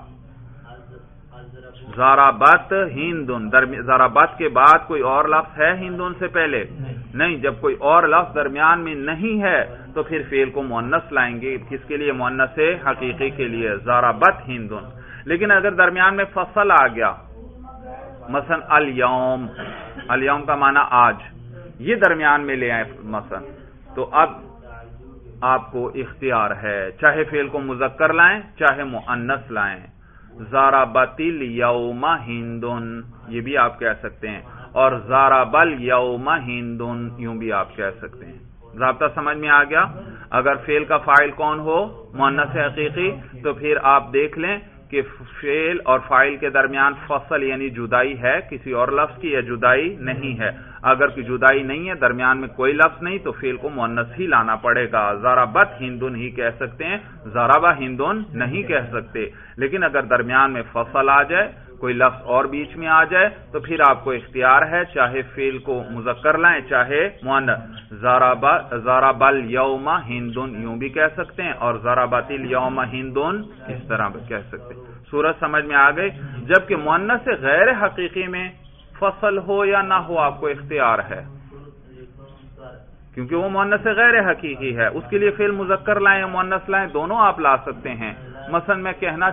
ضربت ہندن، ضربت کے بعد کوئی اور لفظ ہے ہندن سے پہلے؟ نہیں. جب کوئی اور لفظ درمیان میں نہیں ہے تو پھر فعل کو مؤنث لائیں گے. کس کے لیے؟ مؤنث حقیقی کے لیے، ضربت ہندن. لیکن اگر درمیان میں فصل آ گیا، مثلا الیوم، الیوم کا معنی آج، یہ درمیان میں لے آئے مثلا، تو اب آپ کو اختیار ہے، چاہے فعل کو مذکر لائیں چاہے مؤنث لائیں. ضربت الیوم ہندن، یہ بھی آپ کہہ سکتے ہیں، اور ضرب الیوم ہندن، یوں بھی آپ کہہ سکتے ہیں. ضابطہ سمجھ میں آ گیا؟ اگر فعل کا فاعل کون ہو؟ مؤنث حقیقی، تو پھر آپ دیکھ لیں کہ فعل اور فاعل کے درمیان فصل یعنی جدائی ہے کسی اور لفظ کی، یا جدائی نہیں ہے؟ اگر کوئی جدائی نہیں ہے، درمیان میں کوئی لفظ نہیں، تو فعل کو مؤنث ہی لانا پڑے گا. ضربت ہندن ہی کہہ سکتے ہیں، ضربہ ہندن نہیں کہہ سکتے. لیکن اگر درمیان میں فصل آ جائے، کوئی لفظ اور بیچ میں آ جائے، تو پھر آپ کو اختیار ہے، چاہے فعل کو مذکر لائیں چاہے مؤنث. ضرب الیوم ہندن یوں بھی کہہ سکتے ہیں، اور ضربت الیوم ہندن اس طرح بھی کہہ سکتے ہیں. صورت سمجھ میں آ گئی؟ جبکہ مؤنث غیر حقیقی میں فصل ہو یا نہ ہو آپ کو اختیار ہے، کیونکہ وہ مؤنث غیر حقیقی ہے. اس کے لیے فعل مذکر لائیں یا مؤنث لائیں، دونوں آپ لا سکتے ہیں. مثلا میں کہنا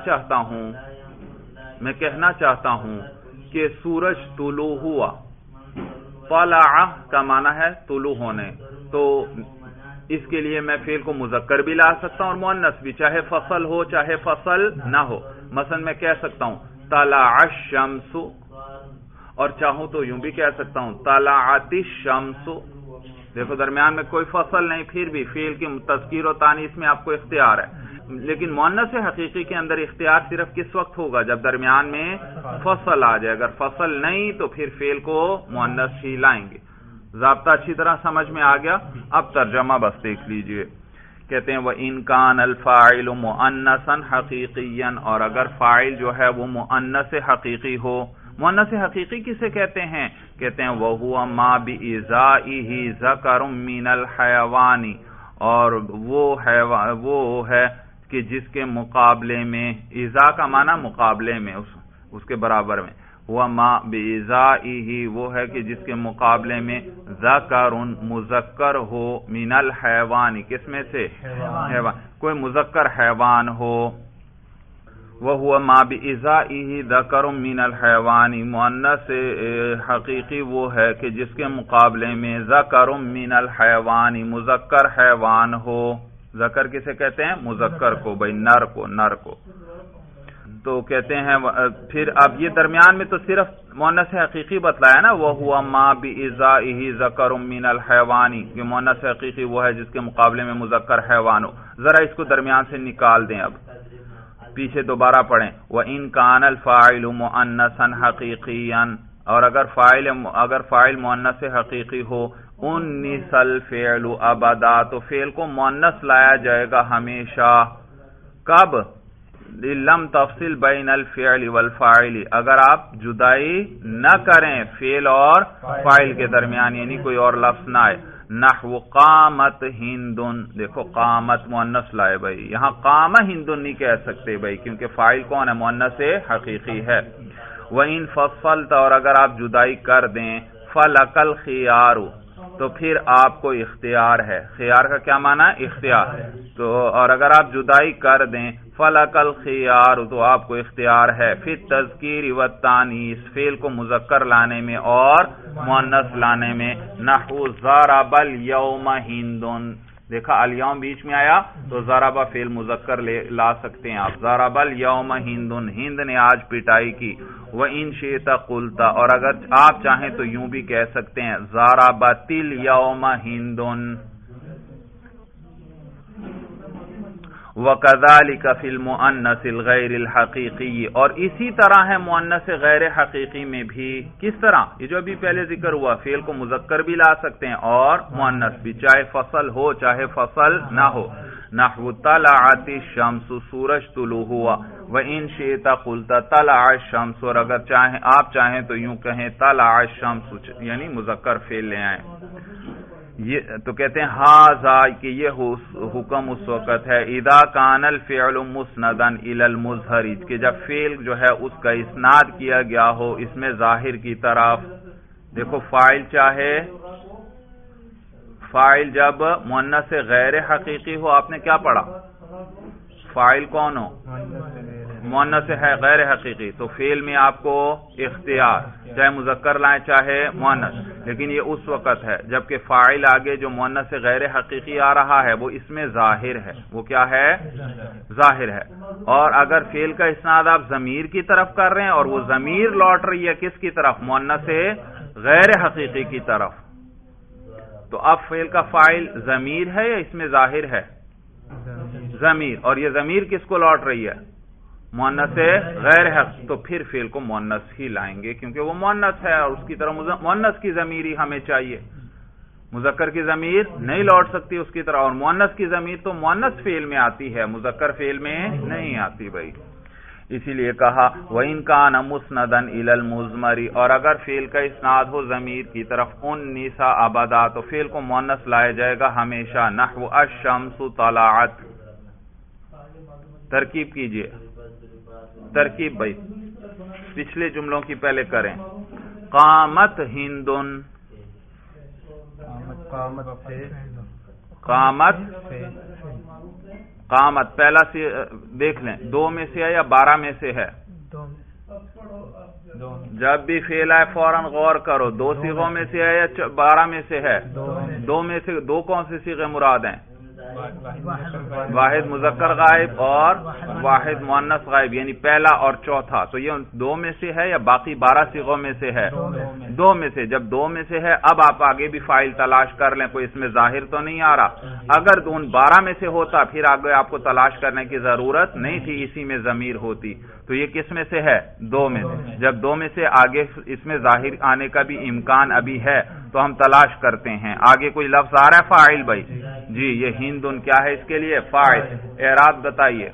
چاہتا ہوں کہ سورج طلوع ہوا. طلع کا معنی ہے طلوع ہونے، تو اس کے لیے میں فعل کو مذکر بھی لا سکتا ہوں اور مؤنث بھی، چاہے فصل ہو چاہے فصل نہ ہو. مثلا میں کہہ سکتا ہوں طلع الشمس، اور چاہوں تو یوں بھی کہہ سکتا ہوں طلعت الشمس. دیکھو درمیان میں کوئی فصل نہیں، پھر بھی فعل کی تذکیر و تانیث میں آپ کو اختیار ہے. لیکن مؤنث حقیقی کے اندر اختیار صرف کس وقت ہوگا؟ جب درمیان میں فصل آ جائے. اگر فصل نہیں تو پھر فعل کو مؤنث ہی لائیں گے. ضابطہ اچھی طرح سمجھ میں آ گیا؟ اب ترجمہ بس دیکھ لیجئے. کہتے ہیں وَإِن كَانَ الْفَاعِلُ مُؤَنَّثًا حَقِيقِيًّا، اور اگر فاعل جو ہے وہ مؤنث حقیقی ہو. مؤنث حقیقی کسے کہتے ہیں؟ کہتے ہیں وَهُوَ مَا بِإِزَائِهِ ذَكَرٌ مِّنَ الْحَيَوَانِ، اور وہ ہے کہ جس کے مقابلے میں، اِزَا کا معنی مقابلے میں، اس کے برابر میں، وَمَا بِإِزَائِهِ وہ ہے کہ جس کے مقابلے میں ذَكَرٌ مذکر ہو، مِنَ الْحَيَوَانِ کس میں سے؟ حیوان، کوئی مذکر حیوان ہو. وَهُوَ مَا بِإِزَائِهِ ذَكَرٌ مِّنَ الْحَيَوَانِ مؤنث حقیقی وہ ہے کہ جس کے مقابلے میں ذکر من الحیوان مذکر حیوان ہو. ذکر کسے کہتے ہیں؟ مذکر کو، بھائی نر کو. تو کہتے ہیں پھر اب یہ درمیان میں تو صرف مؤنث حقیقی بتلایا نا، وَهُوَ مَا بِإِزَائِهِ ذَكَرٌ مِّنَ الْحَيَوَانِ کہ مؤنث حقیقی وہ ہے جس کے مقابلے میں مذکر حیوان ہو. ذرا اس کو درمیان سے نکال دیں، اب پیچھے دوبارہ پڑھیں. وَإِن كَانَ الْفَاعِلُ مُؤَنَّثًا حَقِيقِيًّا اور اگر فاعل مؤنث حقیقی ہو، اُنِّثَ الْفِعْلُ أَبَدًا تو فعل کو مؤنث لایا جائے گا ہمیشہ. کب؟ لم تفصل بین الفعل والفاعل اگر آپ جدائی نہ کریں فعل اور فاعل کے درمیان، یعنی کوئی اور لفظ نہ آئے. نحو قامت ہندن، دیکھو قامت مؤنث لائے بھائی، یہاں قام ہندن نہیں کہہ سکتے بھائی کیونکہ فاعل کون ہے؟ مؤنث حقیقی ہے. وَإِن فَصَّلْتَ اور اگر آپ جدائی کر دیں، فَلَكَ الْخِيَارُ تو پھر آپ کو اختیار ہے. خیار کا کیا معنی ہے؟ اختیار. تو اور اگر آپ جدائی کر دیں فَلَكَ الْخِيَارُ تو آپ کو اختیار ہے. فِي التَّذْكِيرِ وَالتَّأْنِيثِ فعل کو مذکر لانے میں اور مؤنث لانے میں. نحو ضرب اليوم ہندن، دیکھا الیوم بیچ میں آیا تو ضرب فعل مذکر لا سکتے ہیں آپ. ضرب اليوم ہندن، ہند نے آج پٹائی کی. وَإِن شِئْتَ قُلْتَ اور اگر آپ چاہیں تو یوں بھی کہہ سکتے ہیں ضربت اليوم ہندن. وَكَذَلِكَ فِي الْمُؤَنَّثِ الْغَيْرِ الْحَقِيقِيِّ اور اسی طرح ہے مؤنث غیر حقیقی میں بھی. کس طرح؟ یہ جو ابھی پہلے ذکر ہوا، فعل کو مذکر بھی لا سکتے ہیں اور مؤنث بھی، چاہے فصل ہو چاہے فصل نہ ہو. نحو طلعت الشمس سورج طلوع ہوا. وَإِن شِئْتَ قُلْتَ طلع الشمس اور اگر آپ چاہیں تو یوں کہیں طلع الشمس یعنی مذکر فعل لے آئیں. یہ تو کہتے ہیں ہاذا کہ یہ حکم اس وقت ہے اذا کان الفعل مسندا الی المظہر کہ جب فعل جو ہے اس کا اسناد کیا گیا ہو اس میں ظاہر کی طرف. دیکھو فاعل جب مؤنث غیر حقیقی ہو، آپ نے کیا پڑھا؟ فاعل کون ہو؟ مؤنث ہے غیر حقیقی تو فعل میں آپ کو اختیار، چاہے مذکر لائیں چاہے مؤنث، لیکن یہ اس وقت ہے جبکہ فاعل آگے جو مؤنث غیر حقیقی آ رہا ہے وہ اس میں ظاہر ہے. وہ کیا ہے؟ ظاہر ہے. اور اگر فعل کا اسناد آپ ضمیر کی طرف کر رہے ہیں اور وہ ضمیر لوٹ رہی ہے کس کی طرف؟ مؤنث غیر حقیقی کی طرف، تو اب فعل کا فاعل ضمیر ہے یا اس میں ظاہر ہے؟ ضمیر. اور یہ ضمیر کس کو لوٹ رہی ہے؟ مؤنث غیر حقیقی. تو پھر فعل کو مؤنث ہی لائیں گے کیونکہ وہ مؤنث ہے اور اس کی طرح مؤنث کی ضمیر ہی ہمیں چاہیے. مذکر کی ضمیر نہیں لوٹ سکتی اس کی طرح، اور مؤنث کی ضمیر تو مؤنث فعل میں آتی ہے، مذکر فعل میں نہیں آتی بھائی. اسی لیے کہا وَإِن كَانَ مُسْنَدًا إِلَى الْمُضْمَرِ اور اگر فعل کا اسناد ہو ضمیر کی طرف اُنِّثَ أَبَدًا تو فعل کو مؤنث لایا جائے گا ہمیشہ. نحو الشَّمْسُ طَلَعَتْ. ترکیب کیجئے، ترکیب بھائی پچھلے جملوں کی پہلے کریں. قامت ہندن، قامت پہلا دیکھ لیں 2 میں سے ہے یا 12 میں سے ہے؟ جب بھی فعل آئے فوراً غور کرو 2 صیغوں میں سے ہے یا 12 میں سے ہے؟ 2 میں سے. 2 کون سے صیغے مراد ہیں؟ واحد مذکر غائب اور واحد مؤنث غائب، یعنی پہلا اور چوتھا. تو یہ 2 میں سے ہے یا باقی 12 صیغوں میں سے ہے؟ 2 میں سے. جب 2 میں سے ہے اب آپ آگے بھی فاعل تلاش کر لیں، کوئی اس میں ظاہر تو نہیں آ رہا. اگر ان 12 میں سے ہوتا پھر آگے آپ کو تلاش کرنے کی ضرورت نہیں تھی، اسی میں ضمیر ہوتی. تو یہ کس میں سے ہے؟ 2 میں سے. جب 2 میں سے آگے اس میں ظاہر آنے کا بھی امکان ابھی ہے تو ہم تلاش کرتے ہیں. آگے کوئی لفظ آ رہا ہے فاعل بھائی؟ جی یہ ہندن کیا ہے اس کے لیے؟ فاعل. اعراب بتائیے.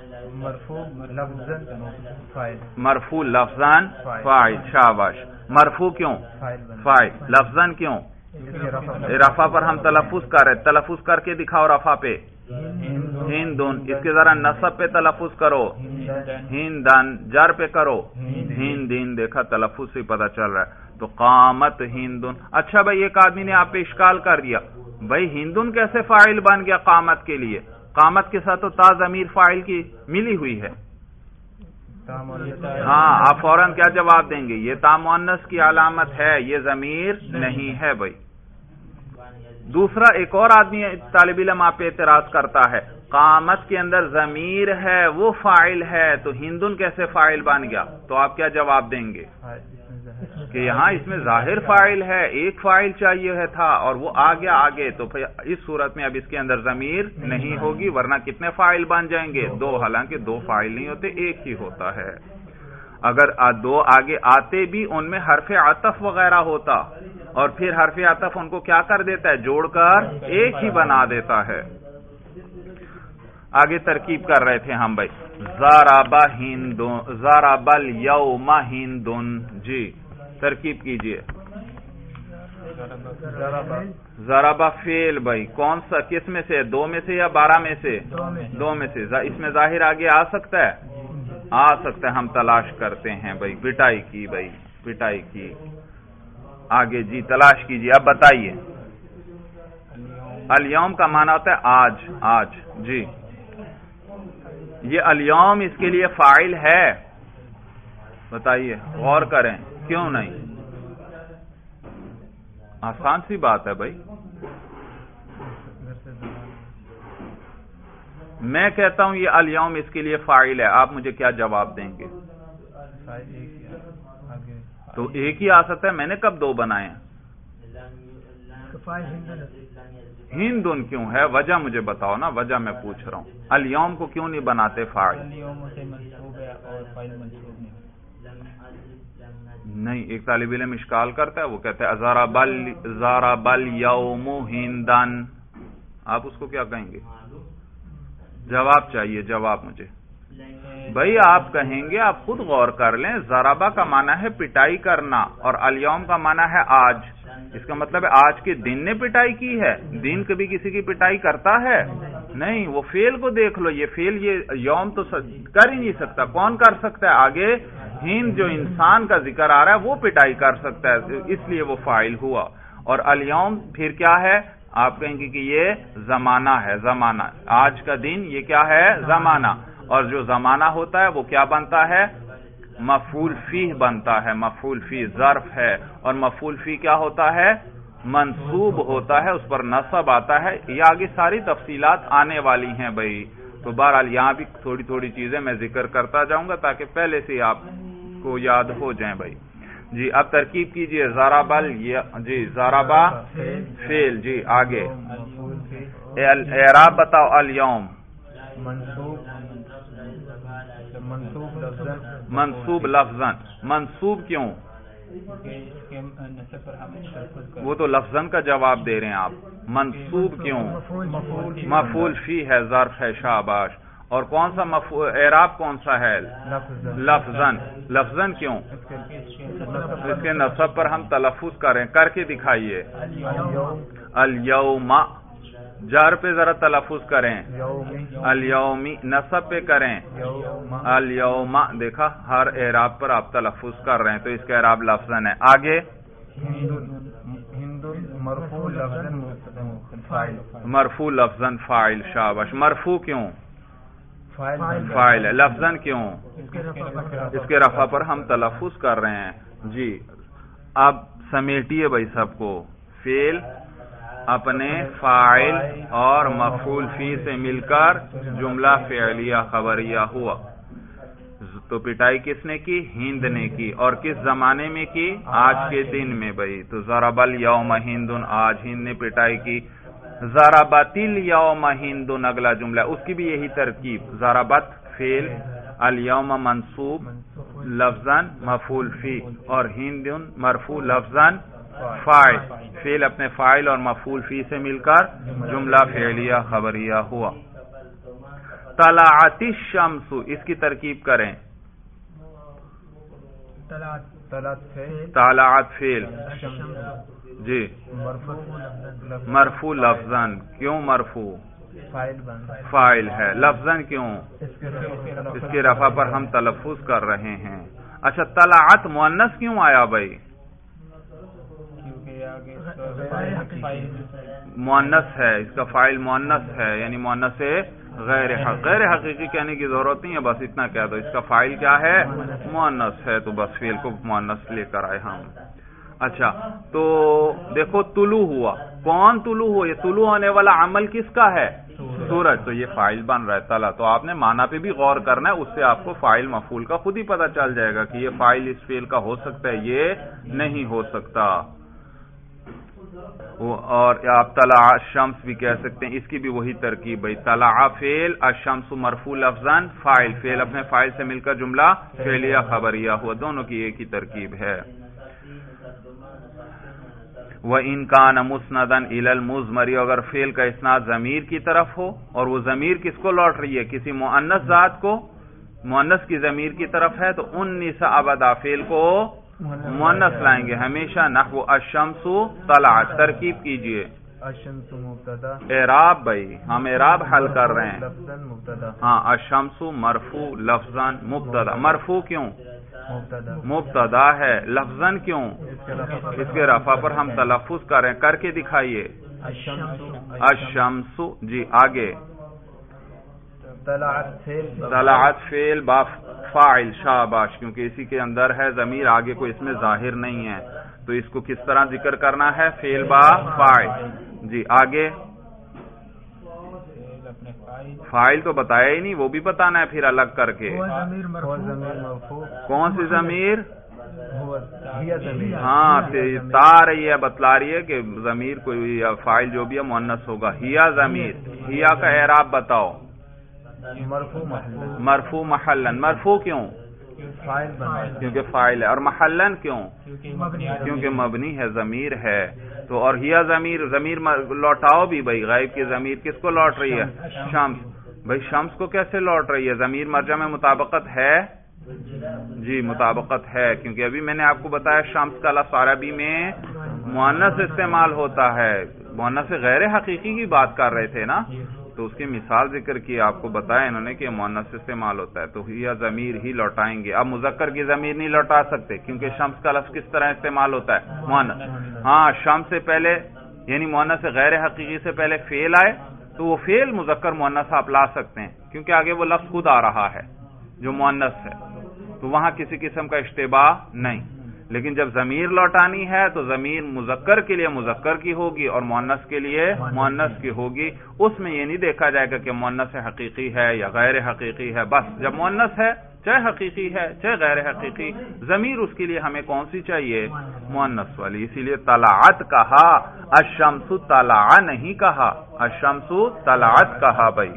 مرفوع لفظاً فاعل. شاباش. مرفوع کیوں؟ فاعل. لفظاً کیوں؟ رفع پر ہم تلفظ کر رہے، تلفظ کر کے دکھاؤ رفع پہ. ہندن. اس کے ذرا نصب پہ تلفظ کرو. ہندن. جر پہ کرو. ہندن. دیکھا تلفظ سے پتہ چل رہا ہے. تو قامت ہندن. اچھا بھائی ایک آدمی نے آپ پہ اشکال کر دیا، بھائی ہندن کیسے فاعل بن گیا قامت کے لیے؟ قامت کے ساتھ تو تا ضمیر فاعل کی ملی ہوئی ہے. ہاں آپ فوراً کیا جواب دیں گے؟ یہ تا مؤنث کی علامت ہے، یہ ضمیر نہیں ہے بھائی۔ دوسرا ایک اور آدمی طالب علم آپ پہ اعتراض کرتا ہے، قامت کے اندر ضمیر ہے وہ فاعل ہے تو ہندن کیسے فاعل بن گیا؟ تو آپ کیا جواب دیں گے کہ یہاں اس میں ظاہر فاعل ہے، ایک فاعل چاہیے ہے تھا اور وہ آ گیا آگے، تو پھر اس صورت میں اب اس کے اندر ضمیر نہیں ہوگی، ورنہ کتنے فاعل بن جائیں گے؟ دو، حالانکہ دو فاعل نہیں ہوتے، ایک ہی ہوتا ہے۔ اگر دو آگے آتے بھی ان میں حرف عطف وغیرہ ہوتا اور پھر حرف عطف ان کو کیا کر دیتا ہے؟ جوڑ کر ایک ہی بنا دیتا ہے۔ آگے ترکیب کر رہے تھے ہم بھائی، ضرب ہندن، ضرب الیوم ہندن، جی ترکیب کیجئے۔ ضرب فعل بھائی کون سا، کس میں سے؟ دو میں سے یا 12 میں سے؟ دو میں سے۔ اس میں ظاہر آگے آ سکتا ہے؟ آ سکتا ہے، ہم تلاش کرتے ہیں بھائی، پٹائی کی بھائی، پٹائی کی۔ آگے جی تلاش کیجئے، اب بتائیے۔ الیوم کا معنی ہوتا ہے آج، آج، جی یہ الیوم اس کے لیے فاعل ہے؟ بتائیے، غور کریں، کیوں نہیں؟ آسان سی بات ہے بھائی، میں کہتا ہوں یہ الیوم اس کے لیے فاعل ہے، آپ مجھے کیا جواب دیں گے؟ تو ایک ہی آ سکتا ہے، میں نے کب دو بنائے ہیں؟ ہندن کیوں ہے؟ وجہ مجھے بتاؤ نا، وجہ میں پوچھ رہا ہوں، الیوم کو کیوں نہیں بناتے فاعل؟ نہیں، ایک طالب علم اشکال کرتا ہے، وہ کہتا ہے ضرب الیوم ہندن، آپ اس کو کیا کہیں گے؟ جواب چاہیے، جواب مجھے بھائی آپ کہیں گے، آپ خود غور کر لیں، ضربہ کا معنی ہے پٹائی کرنا اور الیوم کا معنی ہے آج، اس کا مطلب ہے آج کے دن نے پٹائی کی ہے؟ دن کبھی کسی کی پٹائی کرتا ہے؟ نہیں، وہ فعل کو دیکھ لو، یہ فعل یہ یوم تو کر ہی نہیں سکتا، کون کر سکتا ہے؟ آگے ہند جو انسان کا ذکر آ رہا ہے وہ پٹائی کر سکتا ہے، اس لیے وہ فاعل ہوا۔ اور الیوم پھر کیا ہے؟ آپ کہیں گے کہ یہ زمانہ ہے، زمانہ، آج کا دن یہ کیا ہے؟ زمانہ، اور جو زمانہ ہوتا ہے وہ کیا بنتا ہے؟ مفعول فیہ بنتا ہے، مفعول فیہ ظرف ہے، اور مفعول فیہ کیا ہوتا ہے؟ منصوب ہوتا ہے، اس پر نصب آتا ہے۔ یہ آگے ساری تفصیلات آنے والی ہیں بھائی، تو بہرحال یہاں بھی تھوڑی تھوڑی چیزیں میں ذکر کرتا جاؤں گا تاکہ پہلے سے آپ کو یاد ہو جائیں بھائی۔ جی اب ترکیب کیجئے، ضرب جی ضرب فعل، جی آگے اعراب بتاؤ۔ الیوم منصوب لفظاً، منصوب کیوں؟ وہ تو لفظاً کا جواب دے رہے ہیں آپ، منصوب کیوں؟ مفعول فی ہے، ظرف ہے، شاباش۔ اور کون سا اعراب کون سا ہے؟ لفظاً، لفظاً کیوں؟ اس کے نصب پر ہم تلفظ کریں، کر کے دکھائیے۔ الیوم، جار پہ ذرا تلفظ کریں، الیومی، نصب پہ کریں الیوم، دیکھا ہر اعراب پر آپ تلفظ کر رہے ہیں، تو اس کا اعراب لفظاً ہے۔ آگے مرفوع لفظاً فاعل، شاباش۔ مرفوع کیوں؟ فاعل ہے، لفظاً کیوں؟ اس کے رفع پر ہم تلفظ کر رہے ہیں۔ جی اب سمیٹیے بھائی سب کو، فعل اپنے فاعل اور مفعول فی سے مل کر جملہ فعلیہ خبریہ ہوا۔ تو پٹائی کس نے کی؟ ہند نے کی، اور کس زمانے میں کی؟ آج کے دن میں بھائی، تو ضرب الیوم ہندن، آج ہند نے پٹائی کی۔ ضربت الیوم ہندن اگلا جملہ، اس کی بھی یہی ترکیب، ضربت فعل، الیوم منصوب لفظاً مفعول فی، اور ہندن مرفوع لفظاً فاعل، فعل اپنے فاعل اور مفعول فی سے مل کر جملہ فعلیہ خبریہ ہوا۔ طلعت الشمس، اس کی ترکیب کریں، طلعت فعل، جی مرفوع لفظاً، کیوں مرفوع؟ فاعل ہے، لفظاً کیوں؟ اس کے رفع پر ہم تلفظ کر رہے ہیں۔ اچھا طلعت مؤنث کیوں آیا بھائی؟ مؤنث ہے، اس کا فاعل مؤنث ہے، یعنی مؤنث غیر حقیقی کہنے کی ضرورت نہیں ہے، بس اتنا کہہ دو اس کا فاعل کیا ہے، مؤنث ہے، تو بس فعل کو مؤنث لے کر آئے ہم۔ اچھا تو دیکھو طلوع ہوا، کون طلوع ہوا؟ یہ طلوع ہونے والا عمل کس کا ہے؟ سورج، تو یہ فاعل بن رہا ہے طلع، تو آپ نے معنی پہ بھی غور کرنا ہے، اس سے آپ کو فاعل مفعول کا خود ہی پتہ چل جائے گا کہ یہ فاعل اس فعل کا ہو سکتا ہے، یہ نہیں ہو سکتا۔ اور آپ طلع الشمس بھی کہہ سکتے ہیں، اس کی بھی وہی ترکیب ہے، طلع فعل، الشمس مرفوع لفظاً فاعل، فعل اپنے فاعل سے مل کر جملہ فعلیہ خبریہ ہوا، دونوں کی ایک ہی ترکیب ہے۔ وَإِنْ كَانَ مُسْنَدًا إِلَى الْمُضْمَرِ، اگر فعل کا اسناد ضمیر کی طرف ہو، اور وہ ضمیر کس کو لوٹ رہی ہے؟ کسی مؤنث ذات کو، مؤنث کی ضمیر کی طرف ہے، تو انس ابدا فعل کو مؤنث لائیں گے ہمیشہ، نحو الشمس طلعت، ترکیب کیجئے۔ الشمس مبتدا، اعراب بھائی ہم اعراب حل کر رہے ہیں، لفظاً مبتدا، ہاں الشمس مرفوع لفظاً مبتدا، مرفوع کیوں؟ مبتدا ہے، لفظاً کیوں؟ اس کے رفع پر ہم تلفظ کریں، کر کے دکھائیے، الشمس، جی آگے، طلعت فعل با فاعل، شاباش، کیونکہ اسی کے اندر ہے ضمیر، آگے کوئی اس میں ظاہر نہیں ہے، تو اس کو کس طرح ذکر کرنا ہے؟ فعل با فاعل، جی آگے، فاعل تو بتایا ہی نہیں، وہ بھی بتانا ہے پھر الگ کر کے، کون سی ضمیر؟ ہاں تا رہی ہے، بتلا رہی ہے کہ ضمیر کوئی فاعل جو بھی ہے مؤنث ہوگا، ہیا ضمیر، ہیا کا اعراب بتاؤ۔ مرفوع محلن، مرفوع کیوں؟ کیونکہ فاعل ہے، اور محلن کیوں؟ کیونکہ مبنی ہے، ضمیر ہے، تو اور ہیا ضمیر لوٹاؤ بھی بھائی، غائب کی ضمیر کس کو لوٹ رہی ہے؟ شمس، بھائی شمس کو کیسے لوٹ رہی ہے؟ ضمیر مرجع میں مطابقت ہے، جی مطابقت ہے، کیونکہ ابھی میں نے آپ کو بتایا شمس کا لفظ عربی میں مؤنث استعمال ہوتا ہے، مؤنث غیر حقیقی کی بات کر رہے تھے نا، تو اس کی مثال ذکر کی، آپ کو بتایا انہوں نے کہ مؤنث استعمال ہوتا ہے، تو یہ ضمیر ہی لوٹائیں گے۔ اب مذکر کی ضمیر نہیں لوٹا سکتے، کیونکہ شمس کا لفظ کس طرح استعمال ہوتا ہے؟ مؤنث، ہاں شمس سے پہلے یعنی مؤنث غیر حقیقی سے پہلے فعل آئے تو وہ فعل مذکر مؤنث آپ لا سکتے ہیں، کیونکہ آگے وہ لفظ خود آ رہا ہے جو مؤنث ہے، تو وہاں کسی قسم کا اشتباہ نہیں۔ لیکن جب ضمیر لوٹانی ہے تو ضمیر مذکر کے لیے مذکر کی ہوگی اور مؤنث کے لیے مؤنث کی ہوگی، اس میں یہ نہیں دیکھا جائے گا کہ مؤنث حقیقی ہے یا غیر حقیقی ہے، بس جب مؤنث ہے چاہے حقیقی ہے چاہے غیر حقیقی، ضمیر اس کے لیے ہمیں کون سی چاہیے؟ مؤنث والی، اسی لیے طلعت کہا، الشمس طلع نہیں کہا، الشمس طلعت کہا بھائی۔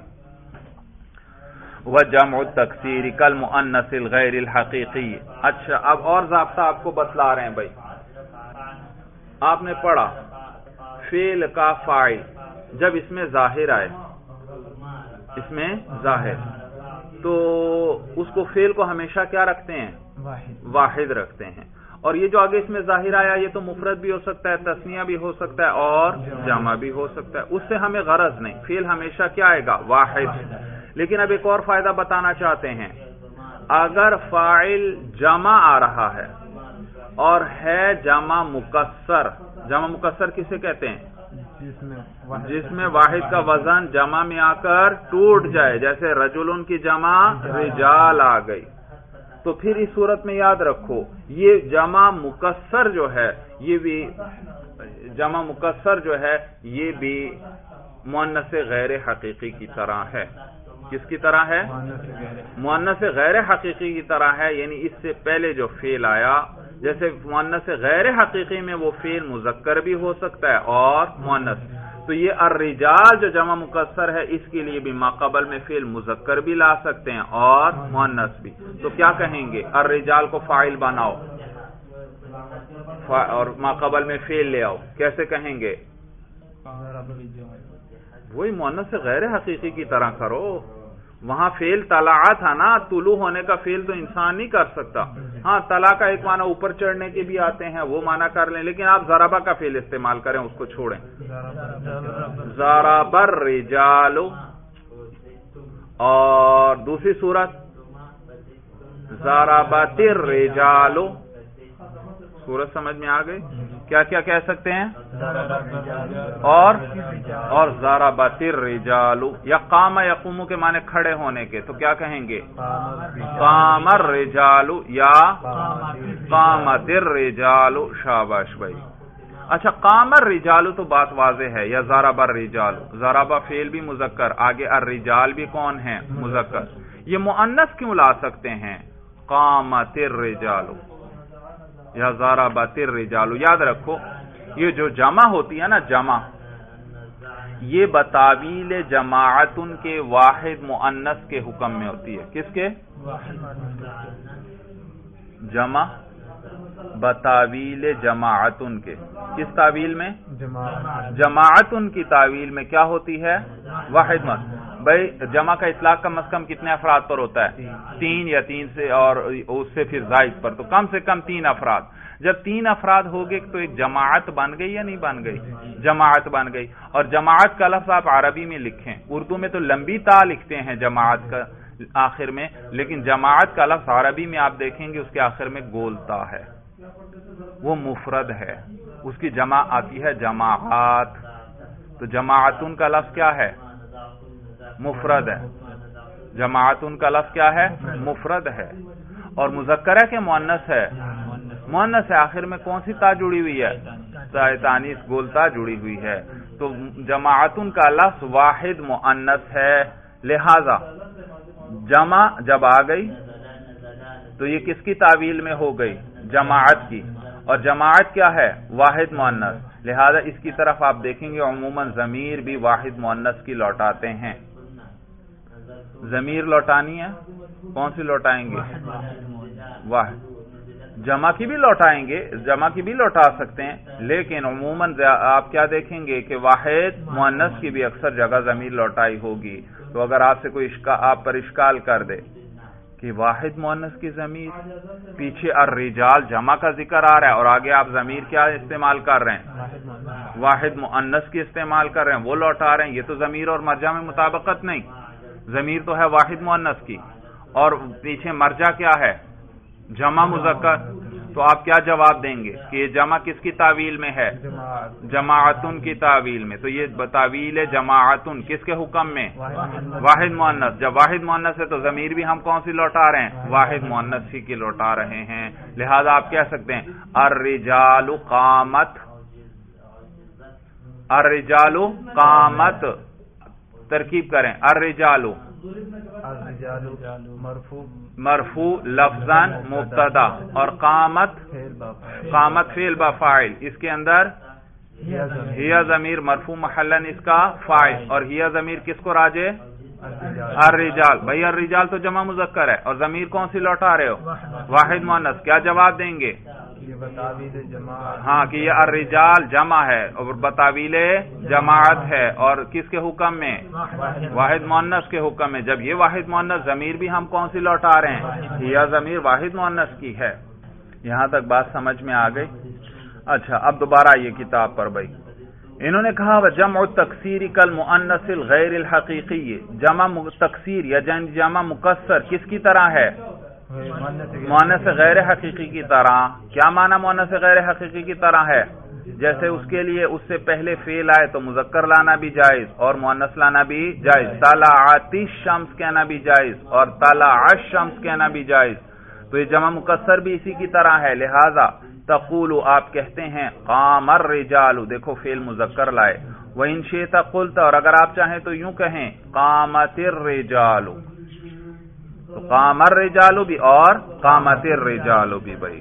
وجمع التکسیر کالمؤنث الغیر الحقیقی۔ اچھا اب اور ضابطہ آپ کو بتلا رہے ہیں بھائی، آپ نے پڑھا فعل کا فاعل جب اس میں ظاہر آئے، اس میں ظاہر، تو اس کو فعل کو ہمیشہ کیا رکھتے ہیں؟ واحد رکھتے ہیں، اور یہ جو آگے اس میں ظاہر آیا یہ تو مفرد بھی ہو سکتا ہے، تثنیہ بھی ہو سکتا ہے اور جمع بھی ہو سکتا ہے، اس سے ہمیں غرض نہیں، فعل ہمیشہ کیا آئے گا؟ واحد۔ لیکن اب ایک اور فائدہ بتانا چاہتے ہیں، اگر فاعل جمع آ رہا ہے اور ہے جمع مکسر، جمع مکسر کسے کہتے ہیں؟ جس میں واحد کا وزن جمع میں آ کر ٹوٹ جائے، جیسے رجلن کی جمع رجال آ گئی، تو پھر اس صورت میں یاد رکھو یہ جمع مکسر جو ہے، یہ بھی جمع مکسر جو ہے یہ بھی مؤنث غیر حقیقی کی طرح ہے۔ کس کی طرح ہے؟ مؤنث غیر حقیقی کی طرح ہے، یعنی اس سے پہلے جو فعل آیا، جیسے مؤنث غیر حقیقی میں وہ فعل مذکر بھی ہو سکتا ہے اور مؤنث، تو یہ الرجال جو جمع مکسر ہے اس کے لیے بھی ماقبل میں فعل مذکر بھی لا سکتے ہیں اور مؤنث بھی، تو کیا کہیں گے؟ الرجال کو فاعل بناؤ اور ماقبل میں فعل لے آؤ، کیسے کہیں گے؟ وہی مؤنث غیر حقیقی کی طرح کرو، وہاں فعل طلع تھا نا، طلوع ہونے کا فعل تو انسان نہیں کر سکتا، ہاں طلع کا ایک معنی اوپر چڑھنے کے بھی آتے ہیں، وہ معنی کر لیں، لیکن آپ ضربہ کا فعل استعمال کریں، اس کو چھوڑیں، ضرب الرجال، اور دوسری صورت ضربت الرجال، صورت سمجھ میں آ گئی؟ کیا کیا کہہ سکتے ہیں؟ اور ضربت الرجال، یا قام یقوم کے معنی کھڑے ہونے کے، تو کیا کہیں گے؟ قام الرجال یا قامت الرجال. شاباش بھائی. اچھا، قام الرجال تو بات واضح ہے، یا ضرب الرجال. ضرب فعل بھی مذکر، آگے الرجال بھی کون ہیں؟ مذکر. یہ مؤنث کیوں لا سکتے ہیں؟ قامت الرجال یا ضربت الرجال. یاد رکھو، یہ جو جمع ہوتی ہے نا، جمع، یہ بتاویل جماعت کے واحد مؤنث کے حکم میں ہوتی ہے. کس کے؟ جمع بتاویل جماعت کے. کس تعویل میں؟ جماعت کی تعویل میں کیا ہوتی ہے؟ واحد مؤنث. بھائی جمع کا اطلاق کم از کم کتنے افراد پر ہوتا ہے؟ 3 یا 3 سے اور اس سے پھر زائد پر، تو کم سے کم 3 افراد. جب 3 افراد ہو گئے تو ایک جماعت بن گئی یا نہیں بن گئی؟ جماعت بن گئی. اور جماعت کا لفظ آپ عربی میں لکھیں، اردو میں تو لمبی تا لکھتے ہیں جماعت کا آخر میں، لیکن جماعت کا لفظ عربی میں آپ دیکھیں گے اس کے آخر میں گول تا ہے، وہ مفرد ہے، اس کی جمع آتی ہے جماعات. تو جماعتن کا لفظ کیا ہے؟ مفرد ہے. جماعتن کا لفظ کیا ہے؟ مفرد ہے. اور مذکر ہے کہ مؤنث ہے؟ مؤنث ہے. آخر میں کون سی تا جڑی ہوئی ہے؟ تانیث گول تا جڑی ہوئی ہے. تو جماعتن کا لفظ واحد مؤنث ہے، لہذا جمع جب آ گئی تو یہ کس کی تعویل میں ہو گئی؟ جماعت کی. اور جماعت کیا ہے؟ واحد مؤنث. لہذا اس کی طرف آپ دیکھیں گے عموماً ضمیر بھی واحد مؤنث کی لوٹاتے ہیں. ضمیر لوٹانی ہے، کون سی لوٹائیں گے؟ واحد. جمع کی بھی لوٹائیں گے، جمع کی بھی لوٹا سکتے ہیں، لیکن عموماً آپ کیا دیکھیں گے کہ واحد مؤنث کی بھی اکثر جگہ ضمیر لوٹائی ہوگی. تو اگر آپ سے کوئی آپ پر اشکال کر دے کہ واحد مؤنث کی ضمیر، پیچھے الرجال جمع کا ذکر آ رہا ہے اور آگے آپ ضمیر کیا استعمال کر رہے ہیں؟ واحد مؤنث کی استعمال کر رہے ہیں، وہ لوٹا رہے ہیں، یہ تو ضمیر اور مرجع میں مطابقت نہیں. ضمیر تو ہے واحد مؤنث کی اور پیچھے مرجع کیا ہے؟ جمع مذکر. تو آپ کیا جواب دیں گے کہ یہ جمع کس کی تعویل میں ہے؟ جماعتن کی تعویل میں. تو یہ تعویل جماعتن کس کے حکم میں؟ واحد مؤنث. جب واحد مؤنث ہے تو ضمیر بھی ہم کون سی لوٹا رہے ہیں؟ واحد مؤنث ہی کی لوٹا رہے ہیں. لہذا آپ کہہ سکتے ہیں الرجال قامت. الرجال قامت، ترکیب کریں. الرجال مرفوع لفظاً مبتدا، اور قامت فعل با فاعل. اس کے اندر ہیا ضمیر مرفوع محلاً اس کا فاعل، اور ہیا ضمیر کس کو راجع؟ الرجال. بھائی الرجال تو جمع مذکر ہے اور ضمیر کون سی لوٹا رہے ہو؟ واحد مؤنث. کیا جواب دیں گے؟ ہاں کہ یہ الرجال جمع ہے اور بتاویل جماعت ہے، اور کس کے حکم میں؟ واحد مؤنث کے حکم میں. جب یہ واحد مؤنث ضمیر بھی ہم کون سی لوٹا رہے ہیں؟ یہ ضمیر واحد مؤنث کی ہے. یہاں تک بات سمجھ میں آ گئی؟ اچھا، اب دوبارہ یہ کتاب پر بھائی انہوں نے کہا جمع التکسیر کالمؤنث الغیر الحقیقی. جمع تکسیر یا جمع مکسر کس کی طرح ہے؟ مؤنث غیر حقیقی کی طرح. کیا معنی مؤنث غیر حقیقی کی طرح ہے؟ جیسے اس کے لیے اس سے پہلے فعل آئے تو مذکر لانا بھی جائز اور مؤنث لانا بھی جائز. طلعت الشمس کہنا بھی جائز اور طلع الشمس کہنا بھی جائز. تو یہ جمع مکسر بھی اسی کی طرح ہے. لہذا تقول آپ کہتے ہیں قام الرجال. دیکھو فعل مذکر لائے. وَإِن شِئْتَ قُلْتَ، اور اگر آپ چاہیں تو یوں کہیں قامت الرجال. تو قام الرجال بھی اور قامت الرجال بھی. بھائی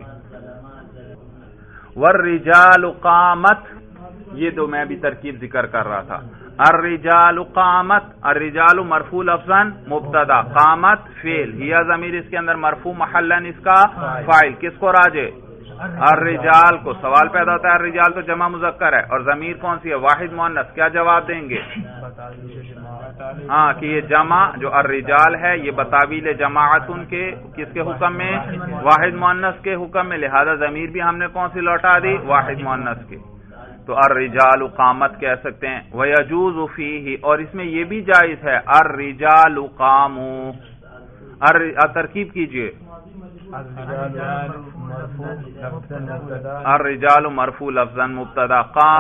والرجال قامت، یہ تو میں بھی ترکیب ذکر کر رہا تھا. الرجال قامت، الرجال مرفوع لفظاً مبتدا، قامت فعل، ہیا ضمیر اس کے اندر مرفوع محلاً اس کا فاعل. کس کو راجع؟ الرجال کو. سوال پیدا ہوتا ہے الرجال تو جمع مذکر ہے اور ضمیر کون سی ہے؟ واحد مؤنث. کیا جواب دیں گے؟ ہاں کہ یہ جمع جو الرجال ہے یہ بتاویل جماعتن کے کس کے حکم میں؟ واحد مؤنث کے حکم میں. لہذا ضمیر بھی ہم نے کون سی لوٹا دی؟ واحد مؤنث کی. تو الرجال قامت کہہ سکتے ہیں. وَيَجُوزُ فِيهِ، اور اس میں یہ بھی جائز ہے الرجال قاموا. ترکیب کیجئے الرجال مرفوع لفظاً مبتدا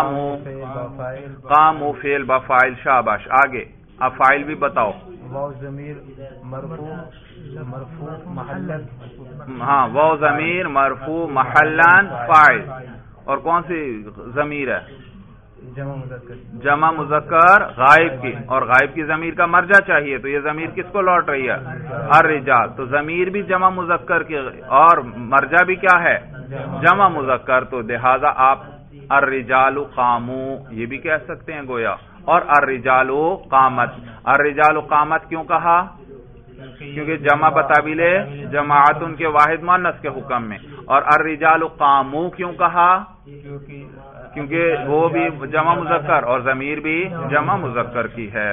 قاموا فعل بفاعل شاباش آگے اب فاعل بھی بتاؤ واو ضمیر مرفوع محلاً ہاں واو ضمیر مرفوع محلاً فاعل اور کون سی ضمیر ہے جمع مذکر غائب کی اور غائب کی ضمیر کا مرجع چاہیے تو یہ ضمیر کس کو لوٹ رہی ہے الرجال تو ضمیر بھی جمع مذکر کی اور مرجع بھی کیا ہے جمع مذکر تو لہذا آپ الرجال قاموا یہ بھی کہہ سکتے ہیں گویا اور الرجال قامت الرجال قامت کیوں کہا کیونکہ جمع بتابیل جماعت ان کے واحد مؤنث کے حکم میں اور الرجال قاموا کیوں کہا کیونکہ وہ بھی جمع مذکر اور ضمیر بھی جمع مذکر کی ہے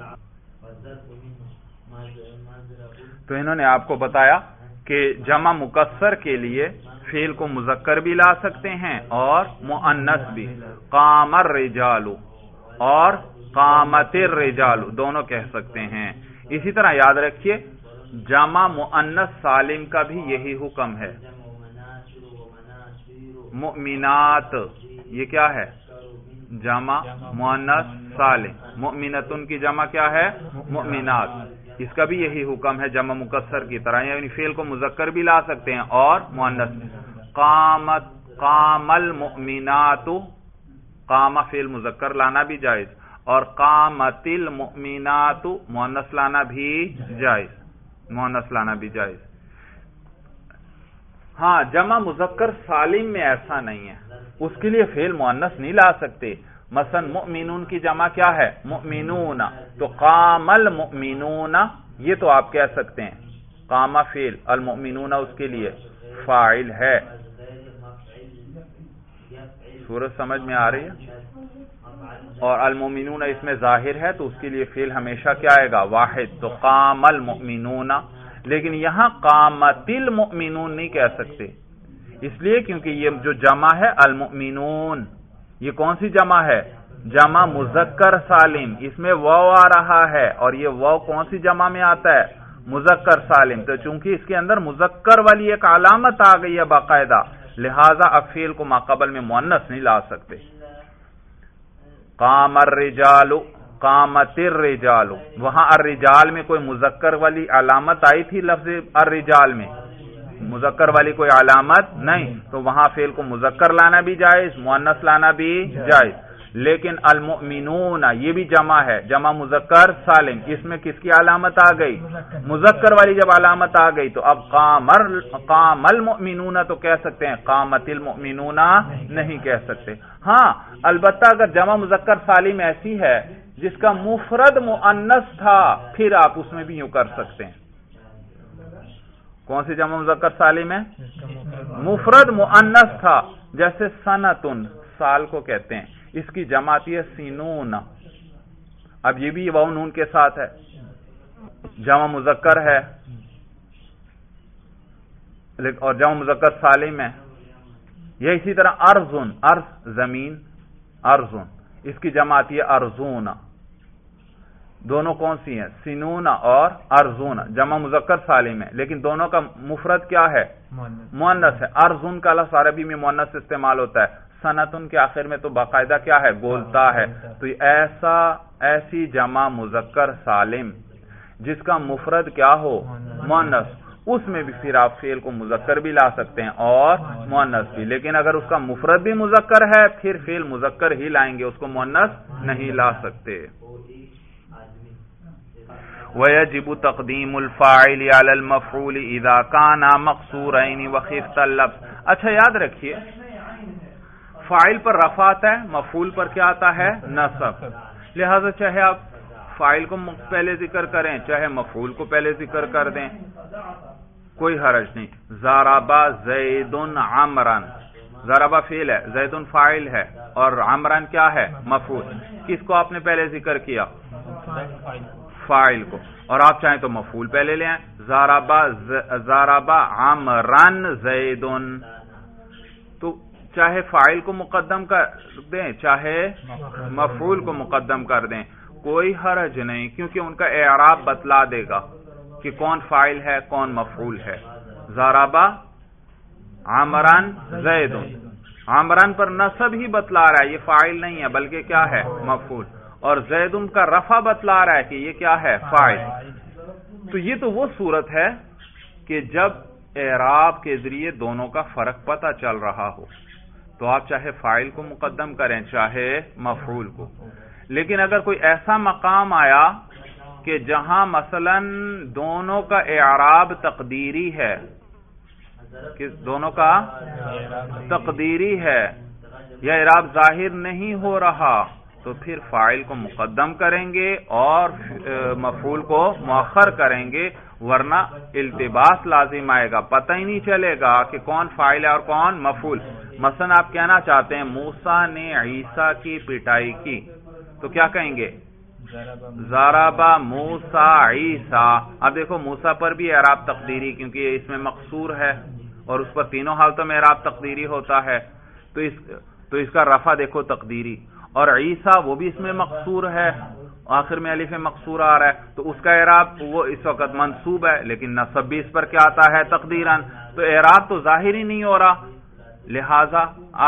تو انہوں نے آپ کو بتایا کہ جمع مکسر کے لیے فعل کو مذکر بھی لا سکتے ہیں اور مؤنث بھی قام الرجال اور قامت الرجال دونوں کہہ سکتے ہیں اسی طرح یاد رکھیے جمع مؤنث سالم کا بھی یہی حکم ہے مؤمنات یہ کیا ہے جمع مؤنث سالم مؤمنتن کی جمع کیا ہے مؤمنات اس کا بھی یہی حکم ہے جمع مکسر کی طرح یعنی فعل کو مذکر بھی لا سکتے ہیں اور مؤنث قام المؤمنات قام فعل مذکر لانا بھی جائز اور قامت المؤمنات مؤنث لانا بھی جائز ہاں جمع مذکر سالم میں ایسا نہیں ہے اس کے لیے فعل مؤنث نہیں لا سکتے مثلا مؤمنون کی جمع کیا ہے مؤمنون تو قام المؤمنون یہ تو آپ کہہ سکتے ہیں قام فعل المؤمنون اس کے لیے فاعل ہے صورت سمجھ میں آ رہی ہے اور المؤمنون اس میں ظاہر ہے تو اس کے لیے فعل ہمیشہ کیا آئے گا واحد تو قام المؤمنون لیکن یہاں قامت المؤمنون نہیں کہہ سکتے اس لیے کیونکہ یہ جو جمع ہے المؤمنون یہ کون سی جمع ہے جمع مذکر سالم اس میں واو آ رہا ہے اور یہ واو کون سی جمع میں آتا ہے مذکر سالم تو چونکہ اس کے اندر مذکر والی ایک علامت آ گئی ہے باقاعدہ لہذا اب فعل کو ماقبل میں مؤنث نہیں لا سکتے قام الرجال قامت الرجال وہاں الرجال میں کوئی مذکر والی علامت آئی تھی لفظ الرجال میں مذکر والی کوئی علامت نہیں تو وہاں فعل کو مذکر لانا بھی جائز مؤنث لانا بھی جائز لیکن المؤمنون یہ بھی جمع ہے جمع مذکر سالم اس میں کس کی علامت آ گئی مذکر والی جب علامت آ گئی تو اب قام المؤمنون تو کہہ سکتے ہیں قامت المؤمنون نہیں کہہ سکتے ہاں البتہ اگر جمع مذکر سالم ایسی ہے جس کا مفرد مؤنث تھا پھر آپ اس میں بھی یوں کر سکتے ہیں کون سی جمع مذکر سالم ہے مفرد مؤنث تھا جیسے سنتن سال کو کہتے ہیں اس کی جمع آتی ہے سینون اب یہ بھی واو نون کے ساتھ ہے جمع مذکر ہے اور جمع مذکر سالم ہے یہ اسی طرح ارضن ارض زمین ارضن اس کی جمع آتی ہے ارضون دونوں کون سی ہیں سینون اور ارضون جمع مذکر سالم ہے لیکن دونوں کا مفرد کیا ہے مؤنث ہے ارضون کا لفظ عربی میں مؤنث استعمال ہوتا ہے سنتن کے آخر میں تو باقاعدہ کیا ہے گولتا ہے تو ایسی جمع مذکر سالم جس کا مفرد کیا ہو مؤنث اس میں بھی پھر آپ فعل کو مذکر بھی لا سکتے ہیں اور مؤنث بھی لیکن اگر اس کا مفرد بھی مذکر ہے پھر فعل مذکر ہی لائیں گے اس کو مؤنث نہیں لا سکتے وَيَجِبُ تَقْدِيمُ الْفَاعِلِ عَلَى الْمَفْعُولِ إِذَا كَانَ مَقْصُورَيْنِ وَخِفْتَ اللَّفْظ اچھا یاد رکھیے فاعل پر رفع آتا ہے مفعول پر کیا آتا ہے نصب لہذا چاہے آپ فاعل کو پہلے ذکر کریں چاہے مفعول کو پہلے ذکر کر دیں کوئی حرج نہیں ضربا زید عمرا ضربا فعل ہے زید فاعل ہے اور عمران کیا ہے مفعول کس کو آپ نے پہلے ذکر کیا فاعل کو اور آپ چاہیں تو مفعول پہلے لے آئیں ضربا عمران زید تو چاہے فاعل کو مقدم کر دیں چاہے مفعول کو مقدم کر دیں کوئی حرج نہیں کیونکہ ان کا اعراب بتلا دے گا کہ کون فاعل ہے کون مفعول ہے ضربا عمران زید، عمران پر نصب ہی بتلا رہا ہے، یہ فاعل نہیں ہے بلکہ کیا ہے؟ مفعول. اور زید کا رفع بتلا رہا ہے کہ یہ کیا ہے؟ فاعل. تو یہ تو وہ صورت ہے کہ جب اعراب کے ذریعے دونوں کا فرق پتہ چل رہا ہو تو آپ چاہے فاعل کو مقدم کریں چاہے مفعول کو. لیکن اگر کوئی ایسا مقام آیا کہ جہاں مثلا دونوں کا اعراب تقدیری ہے، کہ دونوں کا تقدیری ہے یا اعراب ظاہر نہیں ہو رہا، تو پھر فاعل کو مقدم کریں گے اور مفعول کو مؤخر کریں گے، ورنہ التباس لازم آئے گا، پتہ ہی نہیں چلے گا کہ کون فاعل ہے اور کون مفعول. مثلا آپ کہنا چاہتے ہیں موسیٰ نے عیسیٰ کی پٹائی کی، تو کیا کہیں گے؟ ضربا موسیٰ عیسیٰ. اب دیکھو موسیٰ پر بھی اعراب تقدیری، کیونکہ یہ اس میں مقصور ہے اور اس پر تینوں حالتوں میں اعراب تقدیری ہوتا ہے، تو اس کا رفع دیکھو تقدیری. اور عیسیٰ وہ بھی اس میں مقصور ہے، آخر میں الف مقصور آ رہا ہے، تو اس کا اعراب وہ اس وقت منصوب ہے، لیکن نصب بھی اس پر کیا آتا ہے؟ تقدیراً. تو اعراب تو ظاہر ہی نہیں ہو رہا، لہذا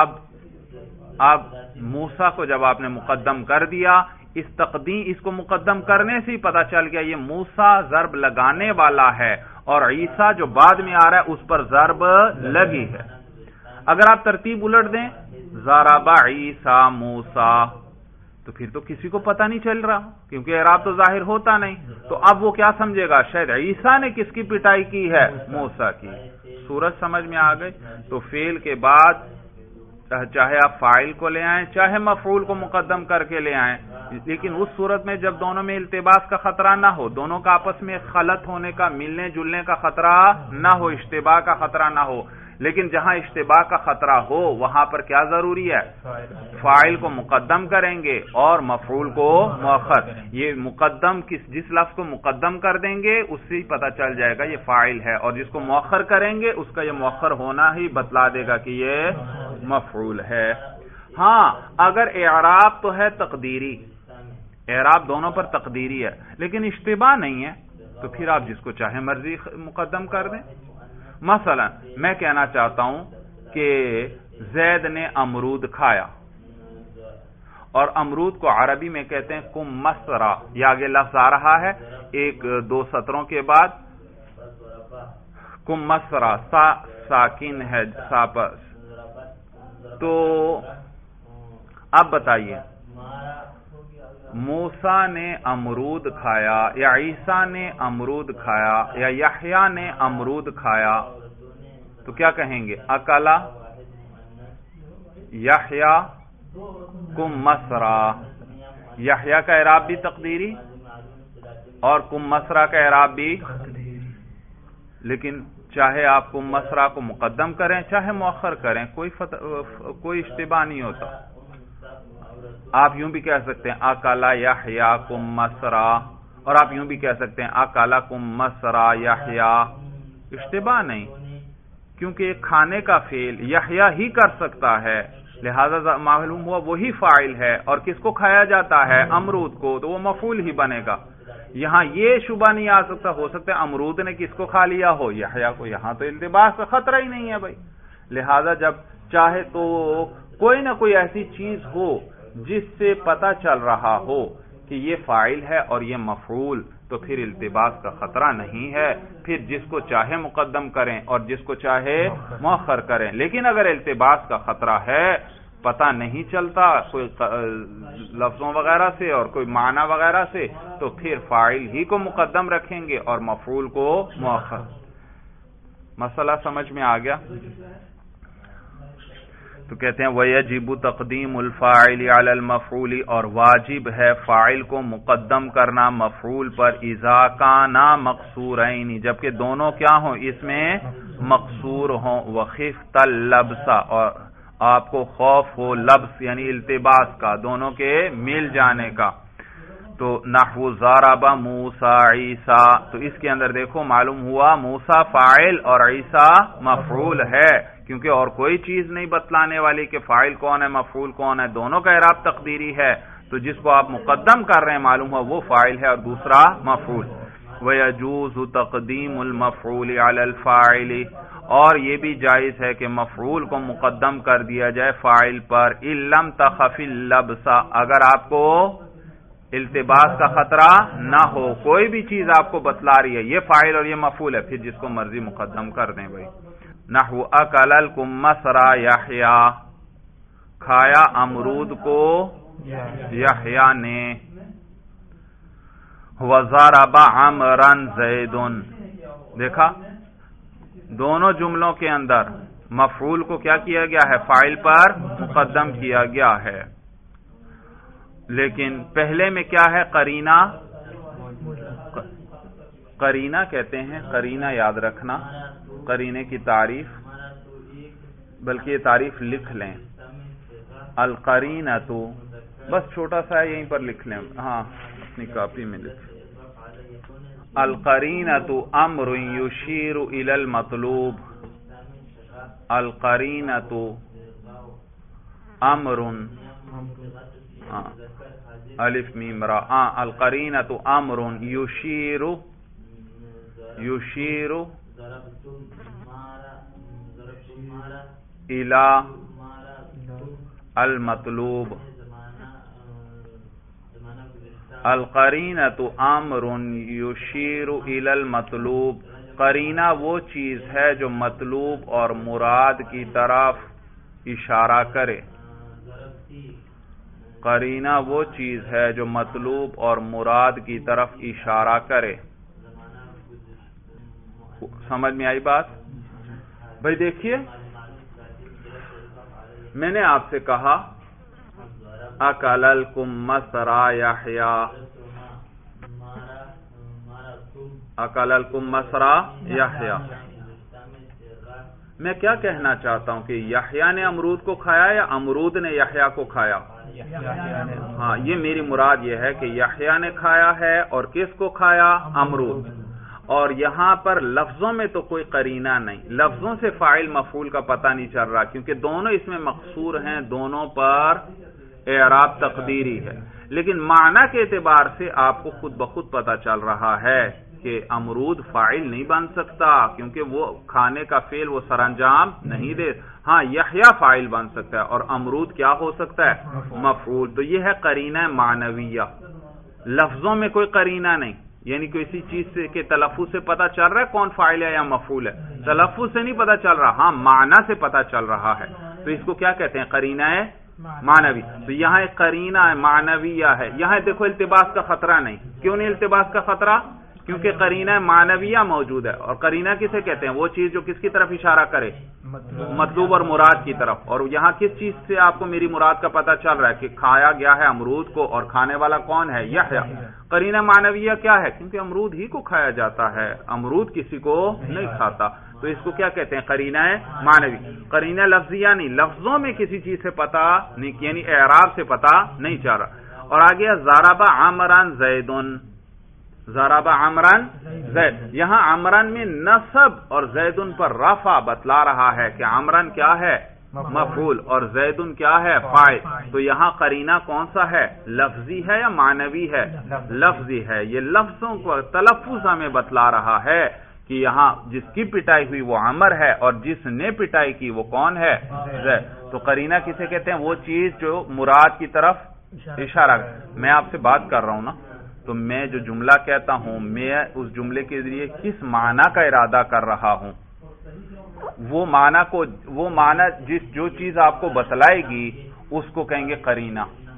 اب موسیٰ کو جب آپ نے مقدم کر دیا، اس کو مقدم کرنے سے ہی پتا چل گیا یہ موسیٰ ضرب لگانے والا ہے اور عیسیٰ جو بعد میں آ رہا ہے اس پر ضرب لگی ہے. اگر آپ ترتیب الٹ دیں ضرب عیسیٰ موسیٰ، تو پھر تو کسی کو پتہ نہیں چل رہا، کیونکہ اعراب تو ظاہر ہوتا نہیں. تو اب وہ کیا سمجھے گا؟ شاید عیسیٰ نے کس کی پٹائی کی ہے؟ موسیٰ کی. صورت سمجھ میں آ گئی. تو فعل کے بعد چاہے آپ فاعل کو لے آئیں چاہے مفعول کو مقدم کر کے لے آئیں، لیکن اس صورت میں جب دونوں میں التباس کا خطرہ نہ ہو، دونوں کا آپس میں خلط ہونے کا، ملنے جلنے کا خطرہ نہ ہو، اشتباہ کا خطرہ نہ ہو. لیکن جہاں اشتباہ کا خطرہ ہو وہاں پر کیا ضروری ہے؟ فاعل کو مقدم کریں گے اور مفعول کو مؤخر. یہ مقدم جس لفظ کو مقدم کر دیں گے اس سے ہی پتہ چل جائے گا یہ فاعل ہے، اور جس کو مؤخر کریں گے اس کا یہ مؤخر ہونا ہی بتلا دے گا کہ یہ مفعول ہے. ہاں اگر اعراب تو ہے تقدیری، اعراب دونوں پر تقدیری ہے لیکن اشتباہ نہیں ہے، تو پھر آپ جس کو چاہے مرضی مقدم کر دیں. مثلا میں کہنا چاہتا ہوں کہ زید نے امرود کھایا، اور امرود کو عربی میں کہتے ہیں کم مسرا. یہ آگے لفظ آ رہا ہے ایک دو سطروں کے بعد، کم مسرا، سا ساکن ہے سا پر. تو اب بتائیے موسیٰ نے امرود کھایا یا عیسیٰ نے امرود کھایا یا یحییٰ نے امرود کھایا، تو کیا کہیں گے؟ اکلا یحییٰ کم مسرا. یحییٰ کا اعراب بھی تقدیری اور کم مسرا کا اعراب بھی، لیکن چاہے آپ کم مسرا کو مقدم کریں چاہے مؤخر کریں کوئی اشتباہ نہیں ہوتا. آپ یوں بھی کہہ سکتے ہیں اکلا یحییٰ کم مسرا، اور آپ یوں بھی کہہ سکتے ہیں اکلا کم مسرا یحییٰ. اشتباہ نہیں، کیونکہ کھانے کا فعل یحییٰ ہی کر سکتا ہے، لہذا معلوم ہوا وہی فاعل ہے. اور کس کو کھایا جاتا ہے؟ امرود کو، تو وہ مفعول ہی بنے گا. یہاں یہ شبہ نہیں آ سکتا، ہو سکتا ہے امرود نے کس کو کھا لیا ہو؟ یحییٰ کو. یہاں تو التباس کا خطرہ ہی نہیں ہے بھائی. لہذا جب چاہے تو کوئی نہ کوئی ایسی چیز ہو جس سے پتہ چل رہا ہو کہ یہ فاعل ہے اور یہ مفعول، تو پھر التباس کا خطرہ نہیں ہے، پھر جس کو چاہے مقدم کریں اور جس کو چاہے مؤخر کریں. لیکن اگر التباس کا خطرہ ہے، پتہ نہیں چلتا کوئی لفظوں وغیرہ سے اور کوئی معنی وغیرہ سے، تو پھر فاعل ہی کو مقدم رکھیں گے اور مفعول کو مؤخر. مسئلہ سمجھ میں آ گیا؟ تو کہتے ہیں وَيَجِبُ تَقْدِيمُ الْفَاعِلِ عَلَى الْمَفْعُولِ، اور واجب ہے فاعل کو مقدم کرنا مفعول پر اذا کانا مقصورین، جبکہ دونوں کیا ہوں؟ اس میں مقصور ہوں. وَخِفْتَ اللَّبْسَ، اور آپ کو خوف ہو لبس یعنی التباس کا، دونوں کے مل جانے کا. تو نحو ضرب موسیٰ عیسیٰ، تو اس کے اندر دیکھو معلوم ہوا موسیٰ فاعل اور عیسیٰ مفعول ہے، کیونکہ اور کوئی چیز نہیں بتلانے والی کہ فاعل کون ہے مفعول کون ہے، دونوں کا اعراب تقدیری ہے. تو جس کو آپ مقدم کر رہے ہیں معلوم ہوا وہ فاعل ہے اور دوسرا مفعول. وَيَجُوزُ تَقْدِيمُ الْمَفْعُولِ عَلَى الْفَاعِلِ، اور یہ بھی جائز ہے کہ مفعول کو مقدم کر دیا جائے فاعل پر، إِن لَمْ تَخَفِ اللَّبْسَ، اگر آپ کو التباس کا خطرہ نہ ہو، کوئی بھی چیز آپ کو بتلا رہی ہے یہ فاعل اور یہ مفعول ہے، پھر جس کو مرضی مقدم کر دیں بھائی۔ نحو اکل الکمثر یحییٰ، کھایا امرود کو یحییٰ نے، وضرب عمرا زید، دیکھا دونوں جملوں کے اندر مفعول کو کیا کیا گیا ہے؟ فاعل پر مقدم کیا گیا ہے، لیکن پہلے میں کیا ہے؟ قرینہ، قرینہ کہتے ہیں، قرینہ یاد رکھنا، قرینے کی تعریف، بلکہ یہ تعریف لکھ لیں، القرینۃ، بس چھوٹا سا ہے یہیں پر لکھ لیں، ہاں اپنی کاپی میں لکھ، القرینۃ امر یشیر الی المطلوب، القرینۃ امر، الف میم را، القرینۃ امر یشیر الی المطلوب، القرینۃ امر یشیر الی المطلوب، قرینہ وہ چیز ہے جو مطلوب اور مراد کی طرف اشارہ کرے، قرینہ وہ چیز ہے جو مطلوب اور مراد کی طرف اشارہ کرے۔ سمجھ میں آئی بات؟ بھائی دیکھیے، میں نے آپ سے کہا اکل الکمثر یحییٰ، اکل الکمثر یحییٰ، میں کیا کہنا چاہتا ہوں کہ یحییٰ نے امرود کو کھایا یا امرود نے یحییٰ کو کھایا؟ ہاں، یہ میری مراد یہ ہے کہ یحییٰ نے کھایا ہے، اور کس کو کھایا؟ امرود۔ اور یہاں پر لفظوں میں تو کوئی قرینہ نہیں، لفظوں سے فاعل مفعول کا پتہ نہیں چل رہا، کیونکہ دونوں اس میں مقصور ہیں، دونوں پر اعراب تقدیری ہے، لیکن معنی کے اعتبار سے آپ کو خود بخود پتہ چل رہا ہے کہ امرود فاعل نہیں بن سکتا، کیونکہ وہ کھانے کا فعل وہ سر انجام نہیں دے۔ ہاں، یحییٰ فاعل بن سکتا ہے، اور امرود کیا ہو سکتا ہے؟ مفعول۔ تو یہ ہے قرینہ معنویہ، لفظوں میں کوئی قرینہ نہیں، یعنی کسی چیز سے کے تلفظ سے پتہ چل رہا ہے کون فاعل ہے یا مفعول ہے، تلفظ سے نہیں پتہ چل رہا، ہاں معنی سے پتہ چل رہا ہے، تو اس کو کیا کہتے ہیں؟ قرینہ ہے معنوی۔ تو یہاں ایک قرینہ معنویہ ہے، یہاں دیکھو التباس کا خطرہ نہیں، کیوں نہیں التباس کا خطرہ؟ کیونکہ قرینہ معنویہ موجود ہے، اور قرینہ کسے کہتے ہیں؟ وہ چیز جو کس کی طرف اشارہ کرے؟ مطلوب اور مراد کی طرف۔ اور یہاں کس چیز سے آپ کو میری مراد کا پتہ چل رہا ہے کہ کھایا گیا ہے امرود کو، اور کھانے والا کون ہے؟ یحییٰ۔ قرینہ معنویہ کیا ہے؟ کیونکہ امرود ہی کو کھایا جاتا ہے، امرود کسی کو نہیں کھاتا، تو اس کو کیا کہتے ہیں؟ قرینہ معنوی۔ قرینہ لفظیہ نہیں، لفظوں میں کسی چیز سے پتہ نہیں، یعنی اعراب سے پتہ نہیں چل رہا۔ اور آگے ضرب عمرا زید، ضرب عمرا زید، یہاں عمران میں نصب اور زیدن پر رفع بتلا رہا ہے کہ عمران کیا ہے؟ مفعول، اور زیدن کیا ہے؟ فاعل۔ تو یہاں قرینہ کون سا ہے؟ لفظی ہے یا معنوی ہے؟ لفظی ہے۔ یہ لفظوں کو تلفظ ہمیں بتلا رہا ہے کہ یہاں جس کی پٹائی ہوئی وہ عمر ہے، اور جس نے پٹائی کی وہ کون ہے؟ زید۔ تو قرینہ کسے کہتے ہیں؟ وہ چیز جو مراد کی طرف اشارہ۔ میں آپ سے بات کر رہا ہوں نا، تو میں جو جملہ کہتا ہوں، میں اس جملے کے ذریعے کس معنی کا ارادہ کر رہا ہوں، وہ معنی جو چیز آپ کو بتلائے گی اس کو کہیں گے قرینہ۔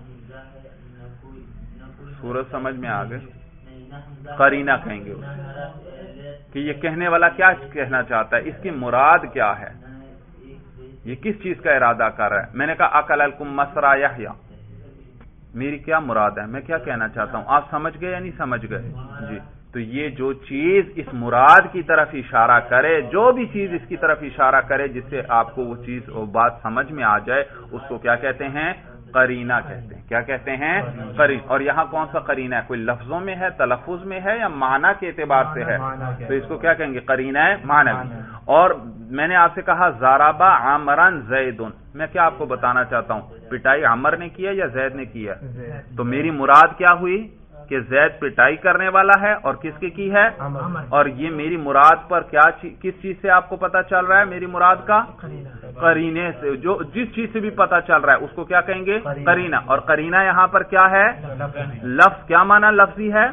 صورت سمجھ میں آ گئے؟ قرینہ کہیں گے کہ یہ کہنے والا کیا کہنا چاہتا ہے، اس کی مراد کیا ہے، یہ کس چیز کا ارادہ کر رہا ہے۔ میں نے کہا اکل الکمثر یحییٰ، میری کیا مراد ہے، میں کیا کہنا چاہتا ہوں، آپ سمجھ گئے یا نہیں سمجھ گئے؟ جی، تو یہ جو چیز اس مراد کی طرف اشارہ کرے، جو بھی چیز اس کی طرف اشارہ کرے جس سے آپ کو وہ چیز اور بات سمجھ میں آ جائے، اس کو کیا کہتے ہیں؟ قرینہ کہتے ہیں۔ کیا کہتے ہیں؟ قرینہ۔ اور یہاں کون سا قرینہ ہے؟ کوئی لفظوں میں ہے، تلفظ میں ہے، یا معنی کے اعتبار سے ہے؟ تو اس کو کیا کہیں گے؟ قرینہ معنوی۔ اور میں نے آپ سے کہا ضرب عمرا زید، میں کیا آپ کو بتانا چاہتا ہوں؟ پٹائی عمر نے کیا یا زید نے کیا؟ تو میری مراد کیا ہوئی؟ کہ زید پٹائی کرنے والا ہے اور کس کی ہے، اور یہ میری مراد پر کیا کس چیز سے آپ کو پتا چل رہا ہے؟ میری مراد کا قرینے سے، جو جس چیز سے بھی پتا چل رہا ہے اس کو کیا کہیں گے؟ قرینہ. اور قرینہ یہاں پر کیا ہے؟ لفظ. کیا معنی لفظی ہے؟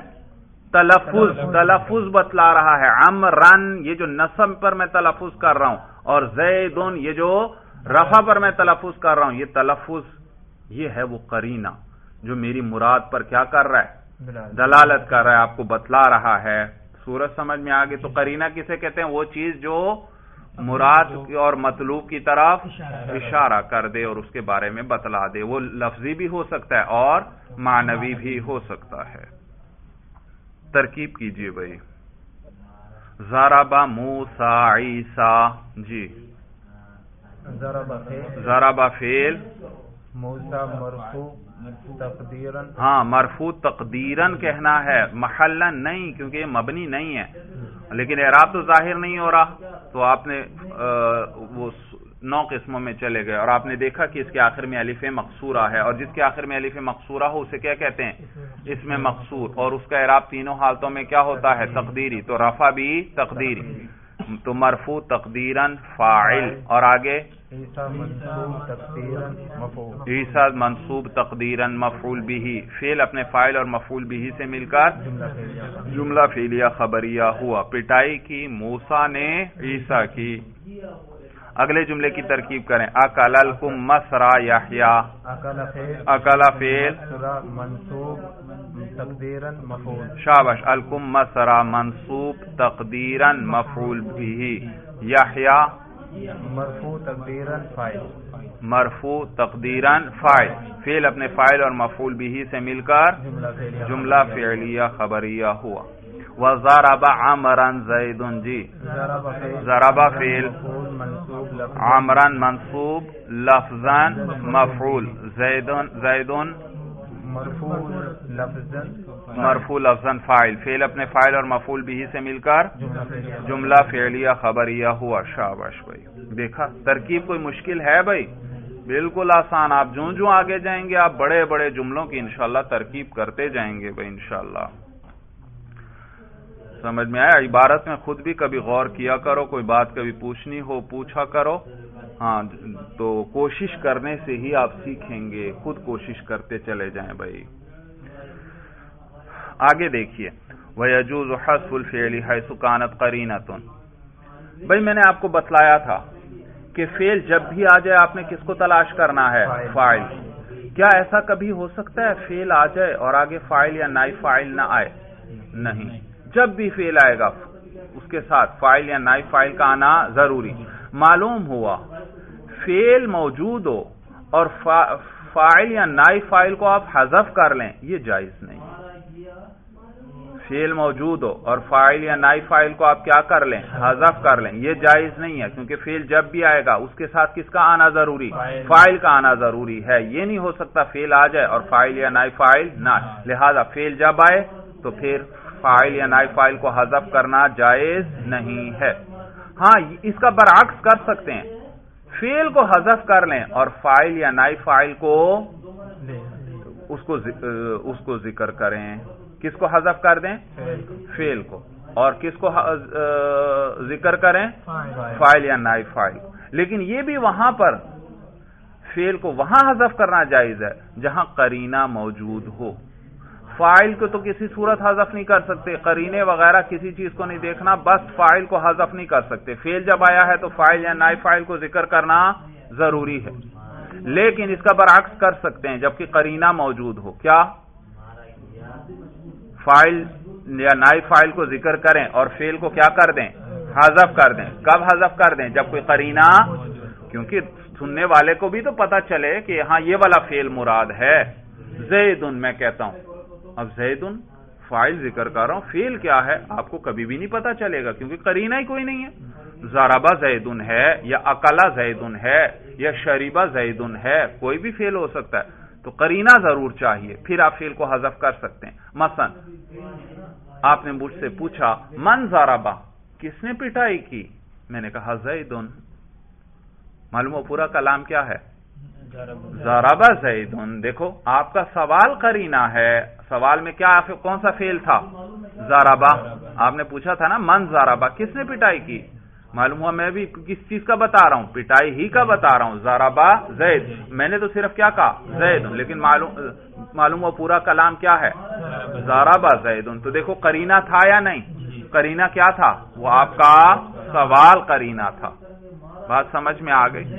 تلفظ بتلا رہا ہے. عمرن یہ جو نصب پر میں تلفظ کر رہا ہوں، اور زیدن یہ جو رفع پر میں تلفظ کر رہا ہوں، یہ تلفظ یہ ہے وہ قرینہ جو میری مراد پر کیا کر رہا ہے؟ دلالت کر رہا ہے، آپ کو بتلا رہا ہے. سورج سمجھ میں آگے؟ تو قرینہ کسے کہتے ہیں؟ وہ چیز جو مراد اور مطلوب کی طرف اشارہ کر دے اور اس کے بارے میں بتلا دے. وہ لفظی بھی ہو سکتا ہے اور معنوی بھی ہو سکتا ہے. ترکیب کیجئے بھائی. ضرب موسیٰ عیسیٰ. جی ضرب فعل، موسیٰ مرفوع تقدیراً. ہاں مرفوع تقدیراً کہنا ہے، محلاً نہیں، کیونکہ یہ مبنی نہیں ہے. لیکن اعراب تو ظاہر نہیں ہو رہا، تو آپ نے وہ 9 قسموں میں چلے گئے اور آپ نے دیکھا کہ اس کے آخر میں الف مقصورہ ہے، اور جس کے آخر میں الف مقصورہ ہو اسے کیا کہتے ہیں؟ اس میں مقصور. اور اس کا اعراب تینوں حالتوں میں کیا ہوتا ہے؟ تقدیری. تو رفع بھی تقدیری. تو مرفوع تقدیراً فاعل. اور آگے عیسیٰ منصوب تقدیراً مفعول. عیسیٰ منصوب تقدیراً مفعول بھی. فعل اپنے فاعل اور مفعول بھی سے مل کر جملہ فعلیہ خبریہ ہوا. پٹائی کی موسیٰ نے عیسیٰ کی. اگلے جملے کی ترکیب کریں. اکل الکم مسرا یحییٰ. اکل فعل منصوب تقدیراً مفعول. شاباش. الکم مسرا منصوب تقدیراً مفعول بھی. یحییٰ مرفوع تقدیراً فاعل. مرفوع تقدیراً فاعل. فعل اپنے فاعل اور مفعول بھی سے مل کر جملہ فعلیہ خبریہ ہوا. وضرب عمرا زید. جی ضرب فعل، عمرا منصوب لفظا مفعول، زید مرفوع لفظا فاعل. فعل اپنے فاعل اور مفعول بھی سے مل کر جملہ فعلیہ خبریہ ہوا. شاباش بھائی. دیکھا ترکیب کوئی مشکل ہے بھائی؟ بالکل آسان. آپ جو آگے جائیں گے آپ بڑے بڑے جملوں کی انشاءاللہ ترکیب کرتے جائیں گے بھائی انشاءاللہ. سمجھ میں آیا؟ عبارت میں خود بھی کبھی غور کیا کرو، کوئی بات کبھی پوچھنی ہو پوچھا کرو. ہاں تو کوشش کرنے سے ہی آپ سیکھیں گے، خود کوشش کرتے چلے جائیں بھائی. آگے دیکھیے. وَيَجُوزُ حَذْفُ الْفِعْلِ حَيْثُ كَانَتْ قَرِينَةٌ. بھائی میں نے آپ کو بتلایا تھا کہ فعل جب بھی آ جائے آپ نے کس کو تلاش کرنا ہے؟ فاعل. کیا ایسا کبھی ہو سکتا ہے فعل آ جائے اور آگے فاعل یا نائب فاعل نہ آئے؟ نہیں. جب بھی فعل آئے گا اس کے ساتھ فاعل یا نائب فاعل کا آنا ضروری. معلوم ہوا فعل موجود ہو اور فاعل یا نائب فاعل کو آپ حذف کر لیں، یہ جائز نہیں. فعل موجود ہو اور فاعل یا نائب فاعل کو آپ کیا کر لیں؟ حذف کر لیں، یہ جائز نہیں ہے. کیونکہ فعل جب بھی آئے گا اس کے ساتھ کس کا آنا ضروری؟ فاعل کا آنا ضروری ہے. یہ نہیں ہو سکتا فعل آ جائے اور فاعل یا نائب فاعل نہ. لہذا فعل جب آئے تو پھر فاعل یا نائب فاعل کو حذف کرنا جائز نہیں ہے. ہاں اس کا برعکس کر سکتے ہیں، فعل کو حذف کر لیں اور فاعل یا نائب فاعل کو اس کو ذکر کریں. کس کو حذف کر دیں؟ فعل کو. اور کس کو ذکر کریں؟ فاعل یا نائب فاعل. لیکن یہ بھی وہاں پر فعل کو وہاں حذف کرنا جائز ہے جہاں قرینہ موجود ہو. فاعل کو تو کسی صورت حذف نہیں کر سکتے، قرینے وغیرہ کسی چیز کو نہیں دیکھنا، بس فاعل کو حذف نہیں کر سکتے. فعل جب آیا ہے تو فاعل یا نائب فاعل کو ذکر کرنا ضروری ہے. لیکن اس کا برعکس کر سکتے ہیں جبکہ قرینہ موجود ہو. کیا؟ فاعل یا نائب فاعل کو ذکر کریں اور فعل کو کیا کر دیں؟ حذف کر دیں. کب حذف کر دیں؟ جب کوئی قرینہ، کیونکہ سننے والے کو بھی تو پتا چلے کہ ہاں یہ والا فعل مراد ہے. زیدن میں کہتا ہوں، اب زیدن فاعل ذکر کر رہا ہوں، فعل کیا ہے آپ کو کبھی بھی نہیں پتا چلے گا کیونکہ قرینہ ہی کوئی نہیں ہے. ضربہ زیدن ہے یا اکلا زیدن ہے یا شریبہ زیدن ہے، کوئی بھی فعل ہو سکتا ہے. تو قرینہ ضرور چاہیے، پھر آپ فعل کو حذف کر سکتے ہیں. مثلا آپ نے مجھ سے پوچھا من ضربہ، کس نے پٹائی کی؟ میں نے کہا زیدن. معلوم ہو پورا کلام کیا ہے؟ ضربہ زیدن. دیکھو آپ کا سوال قرینہ ہے، سوال میں کیا کون سا فعل تھا؟ ضربہ. آپ نے پوچھا تھا نا من ضربہ، کس نے پٹائی کی؟ معلوم ہوا میں بھی کس چیز کا بتا رہا ہوں، پٹائی ہی کا بتا رہا ہوں. ضربہ زید، میں نے تو صرف کیا کہا؟ زید. لیکن معلوم ہوا پورا کلام کیا ہے؟ ضربہ زید. تو دیکھو قرینہ تھا یا نہیں؟ قرینہ کیا تھا؟ وہ آپ کا سوال قرینہ تھا. بات سمجھ میں آ گئی؟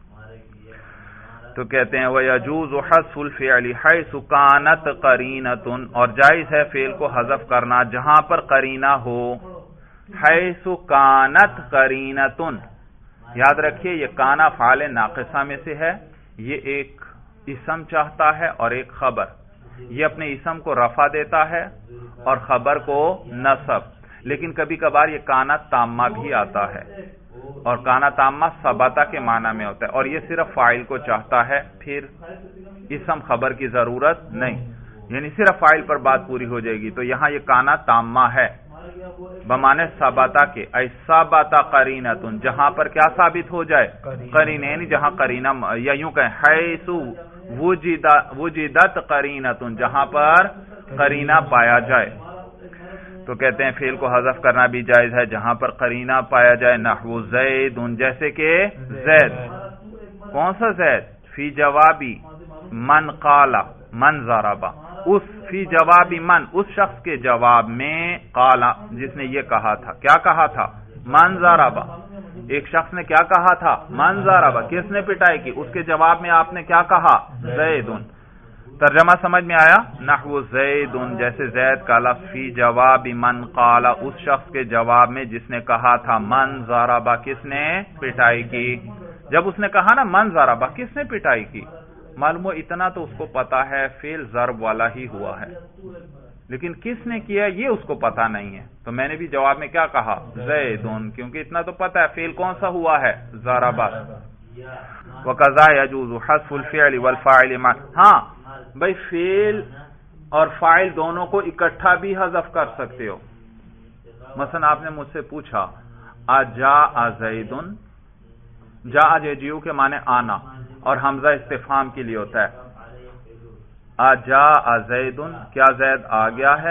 تو کہتے ہیں وَيَجُوزُ حَذْفُ الْفِعْلِ حَيْثُ كَانَتْ قَرِينَةٌ، اور جائز ہے فعل کو حذف کرنا جہاں پر قرینہ ہو. حَيْثُ كَانَتْ قَرِينَةٌ، یاد رکھیے یہ کانا فعل ناقصہ میں سے ہے. یہ ایک اسم چاہتا ہے اور ایک خبر. یہ اپنے اسم کو رفع دیتا ہے اور خبر کو نصب. لیکن کبھی کبھار یہ کانا تامہ بھی آتا ہے، اور کانا تامہ ثبتا کے معنی میں ہوتا ہے، اور یہ صرف فاعل کو چاہتا ہے، پھر اسم خبر کی ضرورت نہیں، یعنی صرف فاعل پر بات پوری ہو جائے گی. تو یہاں یہ کانا تامہ ہے بمانے ثبتا کے. ثبتا قرینۃ، جہاں پر کیا ثابت ہو جائے؟ قرینہ، یعنی جہاں قرینہ، یا یوں کہیں حیث وجدت قرینۃ، جہاں پر قرینہ پایا جائے. تو کہتے ہیں فعل کو حذف کرنا بھی جائز ہے جہاں پر قرینہ پایا جائے. نحو زید، جیسے کہ زید. کون سا زید؟ فی جوابی من قال من ضربہ، اس فی جوابی من، اس شخص کے جواب میں قال، جس نے یہ کہا تھا. کیا کہا تھا؟ من ضربہ. ایک شخص نے کیا کہا تھا؟ من ضربہ. کس نے پٹائی کی؟ اس کے جواب میں آپ نے کیا کہا؟ زید. ترجمہ سمجھ میں آیا؟ نحو زید، جیسے زید کا لفظ فی جواب من قال، اس شخص کے جواب میں جس نے کہا تھا من ضربہ، کس نے پٹائی کی. جب اس نے کہا نا من ضربہ، کس نے پٹائی کی؟ معلوم ہو اتنا تو اس کو پتا ہے فعل ضرب والا ہی ہوا ہے، لیکن کس نے کیا یہ اس کو پتا نہیں ہے. تو میں نے بھی جواب میں کیا کہا؟ زید، کیونکہ اتنا تو پتا ہے فعل کون سا ہوا ہے؟ ضربہ. وَقَذَا يَجُوزُ حَذْفُ الْفِعْلِ وَالْفَاعِلِ مَعًا، ہاں بھائی فعل اور فاعل دونوں کو اکٹھا بھی حذف کر سکتے ہو. مثلا آپ نے مجھ سے پوچھا اجاء زید، جاء یجیء کے معنی آنا، اور حمزہ استفہام کے لیے ہوتا ہے. اجاء زید، کیا زید آ گیا ہے؟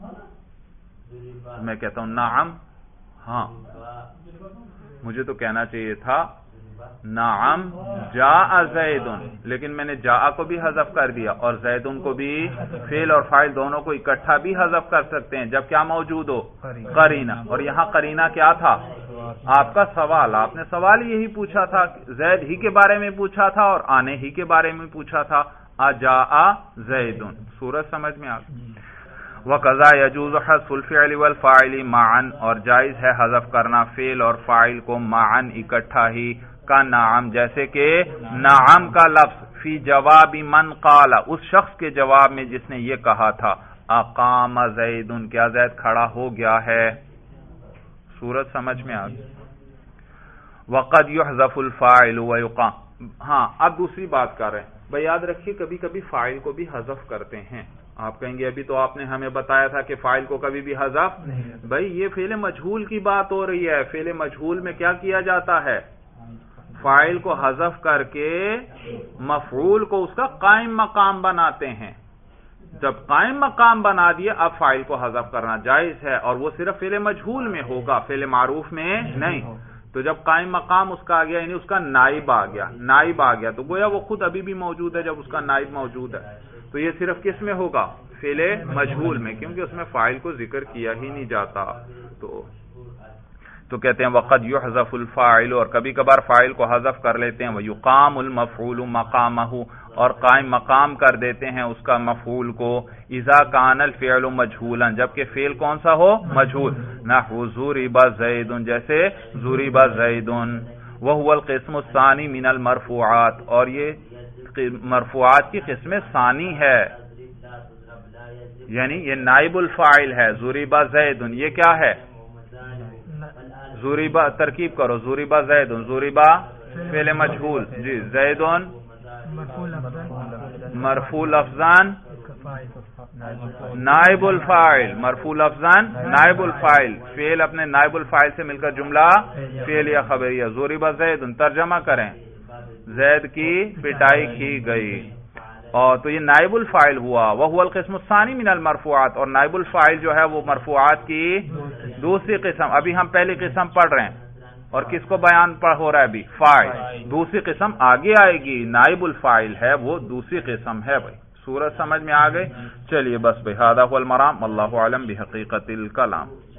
میں کہتا ہوں نعم، ہاں. مجھے تو کہنا چاہیے تھا نعم جاء زید، لیکن میں نے جاء کو بھی حذف کر دیا اور زیدن کو بھی. فعل اور فاعل دونوں کو اکٹھا بھی حذف کر سکتے ہیں جب کیا موجود ہو؟ قرینہ. اور یہاں قرینہ کیا تھا؟ آپ کا سوال. آپ نے سوال یہی پوچھا تھا، زید ہی کے بارے میں پوچھا تھا اور آنے ہی کے بارے میں پوچھا تھا. اجاء زید. سورج سمجھ میں آ گئی. وَقَذَا يَجُوزُ حَذْفُ الْفِعْلِ وَالْفَاعِلِ مَعًا، اور جائز ہے حذف کرنا فعل اور فاعل کو معًا اکٹھا ہی. کا نعم، جیسے کہ نعم کا لفظ فی جواب من قال، اس شخص کے جواب میں جس نے یہ کہا تھا اقام زید، کیا زید کھڑا ہو گیا ہے. صورت سمجھ میں آ گئی. وقد يحذف الفاعل ويقام، ہاں اب دوسری بات کر رہے ہیں بھائی. یاد رکھیے کبھی کبھی فاعل کو بھی حذف کرتے ہیں. آپ کہیں گے ابھی تو آپ نے ہمیں بتایا تھا کہ فاعل کو کبھی بھی حذف نہیں. بھائی یہ فعل مجہول کی بات ہو رہی ہے. فعل مجہول میں کیا کیا جاتا ہے؟ فاعل کو حذف کر کے مفعول کو اس کا قائم مقام بناتے ہیں. جب قائم مقام بنا دیے اب فاعل کو حذف کرنا جائز ہے، اور وہ صرف فعل مجہول میں ہوگا، فعل معروف میں نہیں. تو جب قائم مقام اس کا آ گیا، یعنی اس کا نائب آ گیا، نائب آ گیا، تو گویا وہ خود ابھی بھی موجود ہے جب اس کا نائب موجود ہے. تو یہ صرف کس میں ہوگا؟ فعل مجہول میں، کیونکہ اس میں فاعل کو ذکر کیا ہی نہیں جاتا. تو کہتے ہیں وقد يحذف الفاعل، اور کبھی کبھار فاعل کو حذف کر لیتے ہیں. ويقام المفعول مقامه، اور قائم مقام کر دیتے ہیں اس کا مفعول کو. اذا كان الفعل مجهولا، جبکہ فعل کون سا ہو؟ مجهول. نحو ضرب زید، جیسے ضرب زید. وهو القسم الثاني من المرفوعات، اور یہ مرفوعات کی قسم ثانی ہے، یعنی یہ نائب الفاعل ہے. ضرب زید، یہ کیا ہے؟ ضربہ، ترکیب کرو، ضربہ زید، ضربہ فعل مجہول، جی زید مرفوع لفظان نائب الفاعل، مرفوع لفظان نائب الفاعل، فعل اپنے نائب الفاعل سے مل کر جملہ فعل یا خبریہ. ضربہ زید، ترجمہ کریں زید کی پٹائی کی گئی. اور تو یہ نائب الفاعل ہوا. وهو القسم الثانی من المرفوعات، اور نائب الفاعل جو ہے وہ مرفوعات کی دوسری قسم. ابھی ہم پہلی قسم پڑھ رہے ہیں اور کس کو بیان ہو رہا ہے ابھی؟ فاعل. دوسری قسم آگے آئے گی، نائب الفاعل ہے وہ دوسری قسم ہے. بھائی صورت سمجھ میں آ گئی؟ چلیے بس بھائی، ھذا هو المرام، واللہ اعلم بحقیقت الکلام.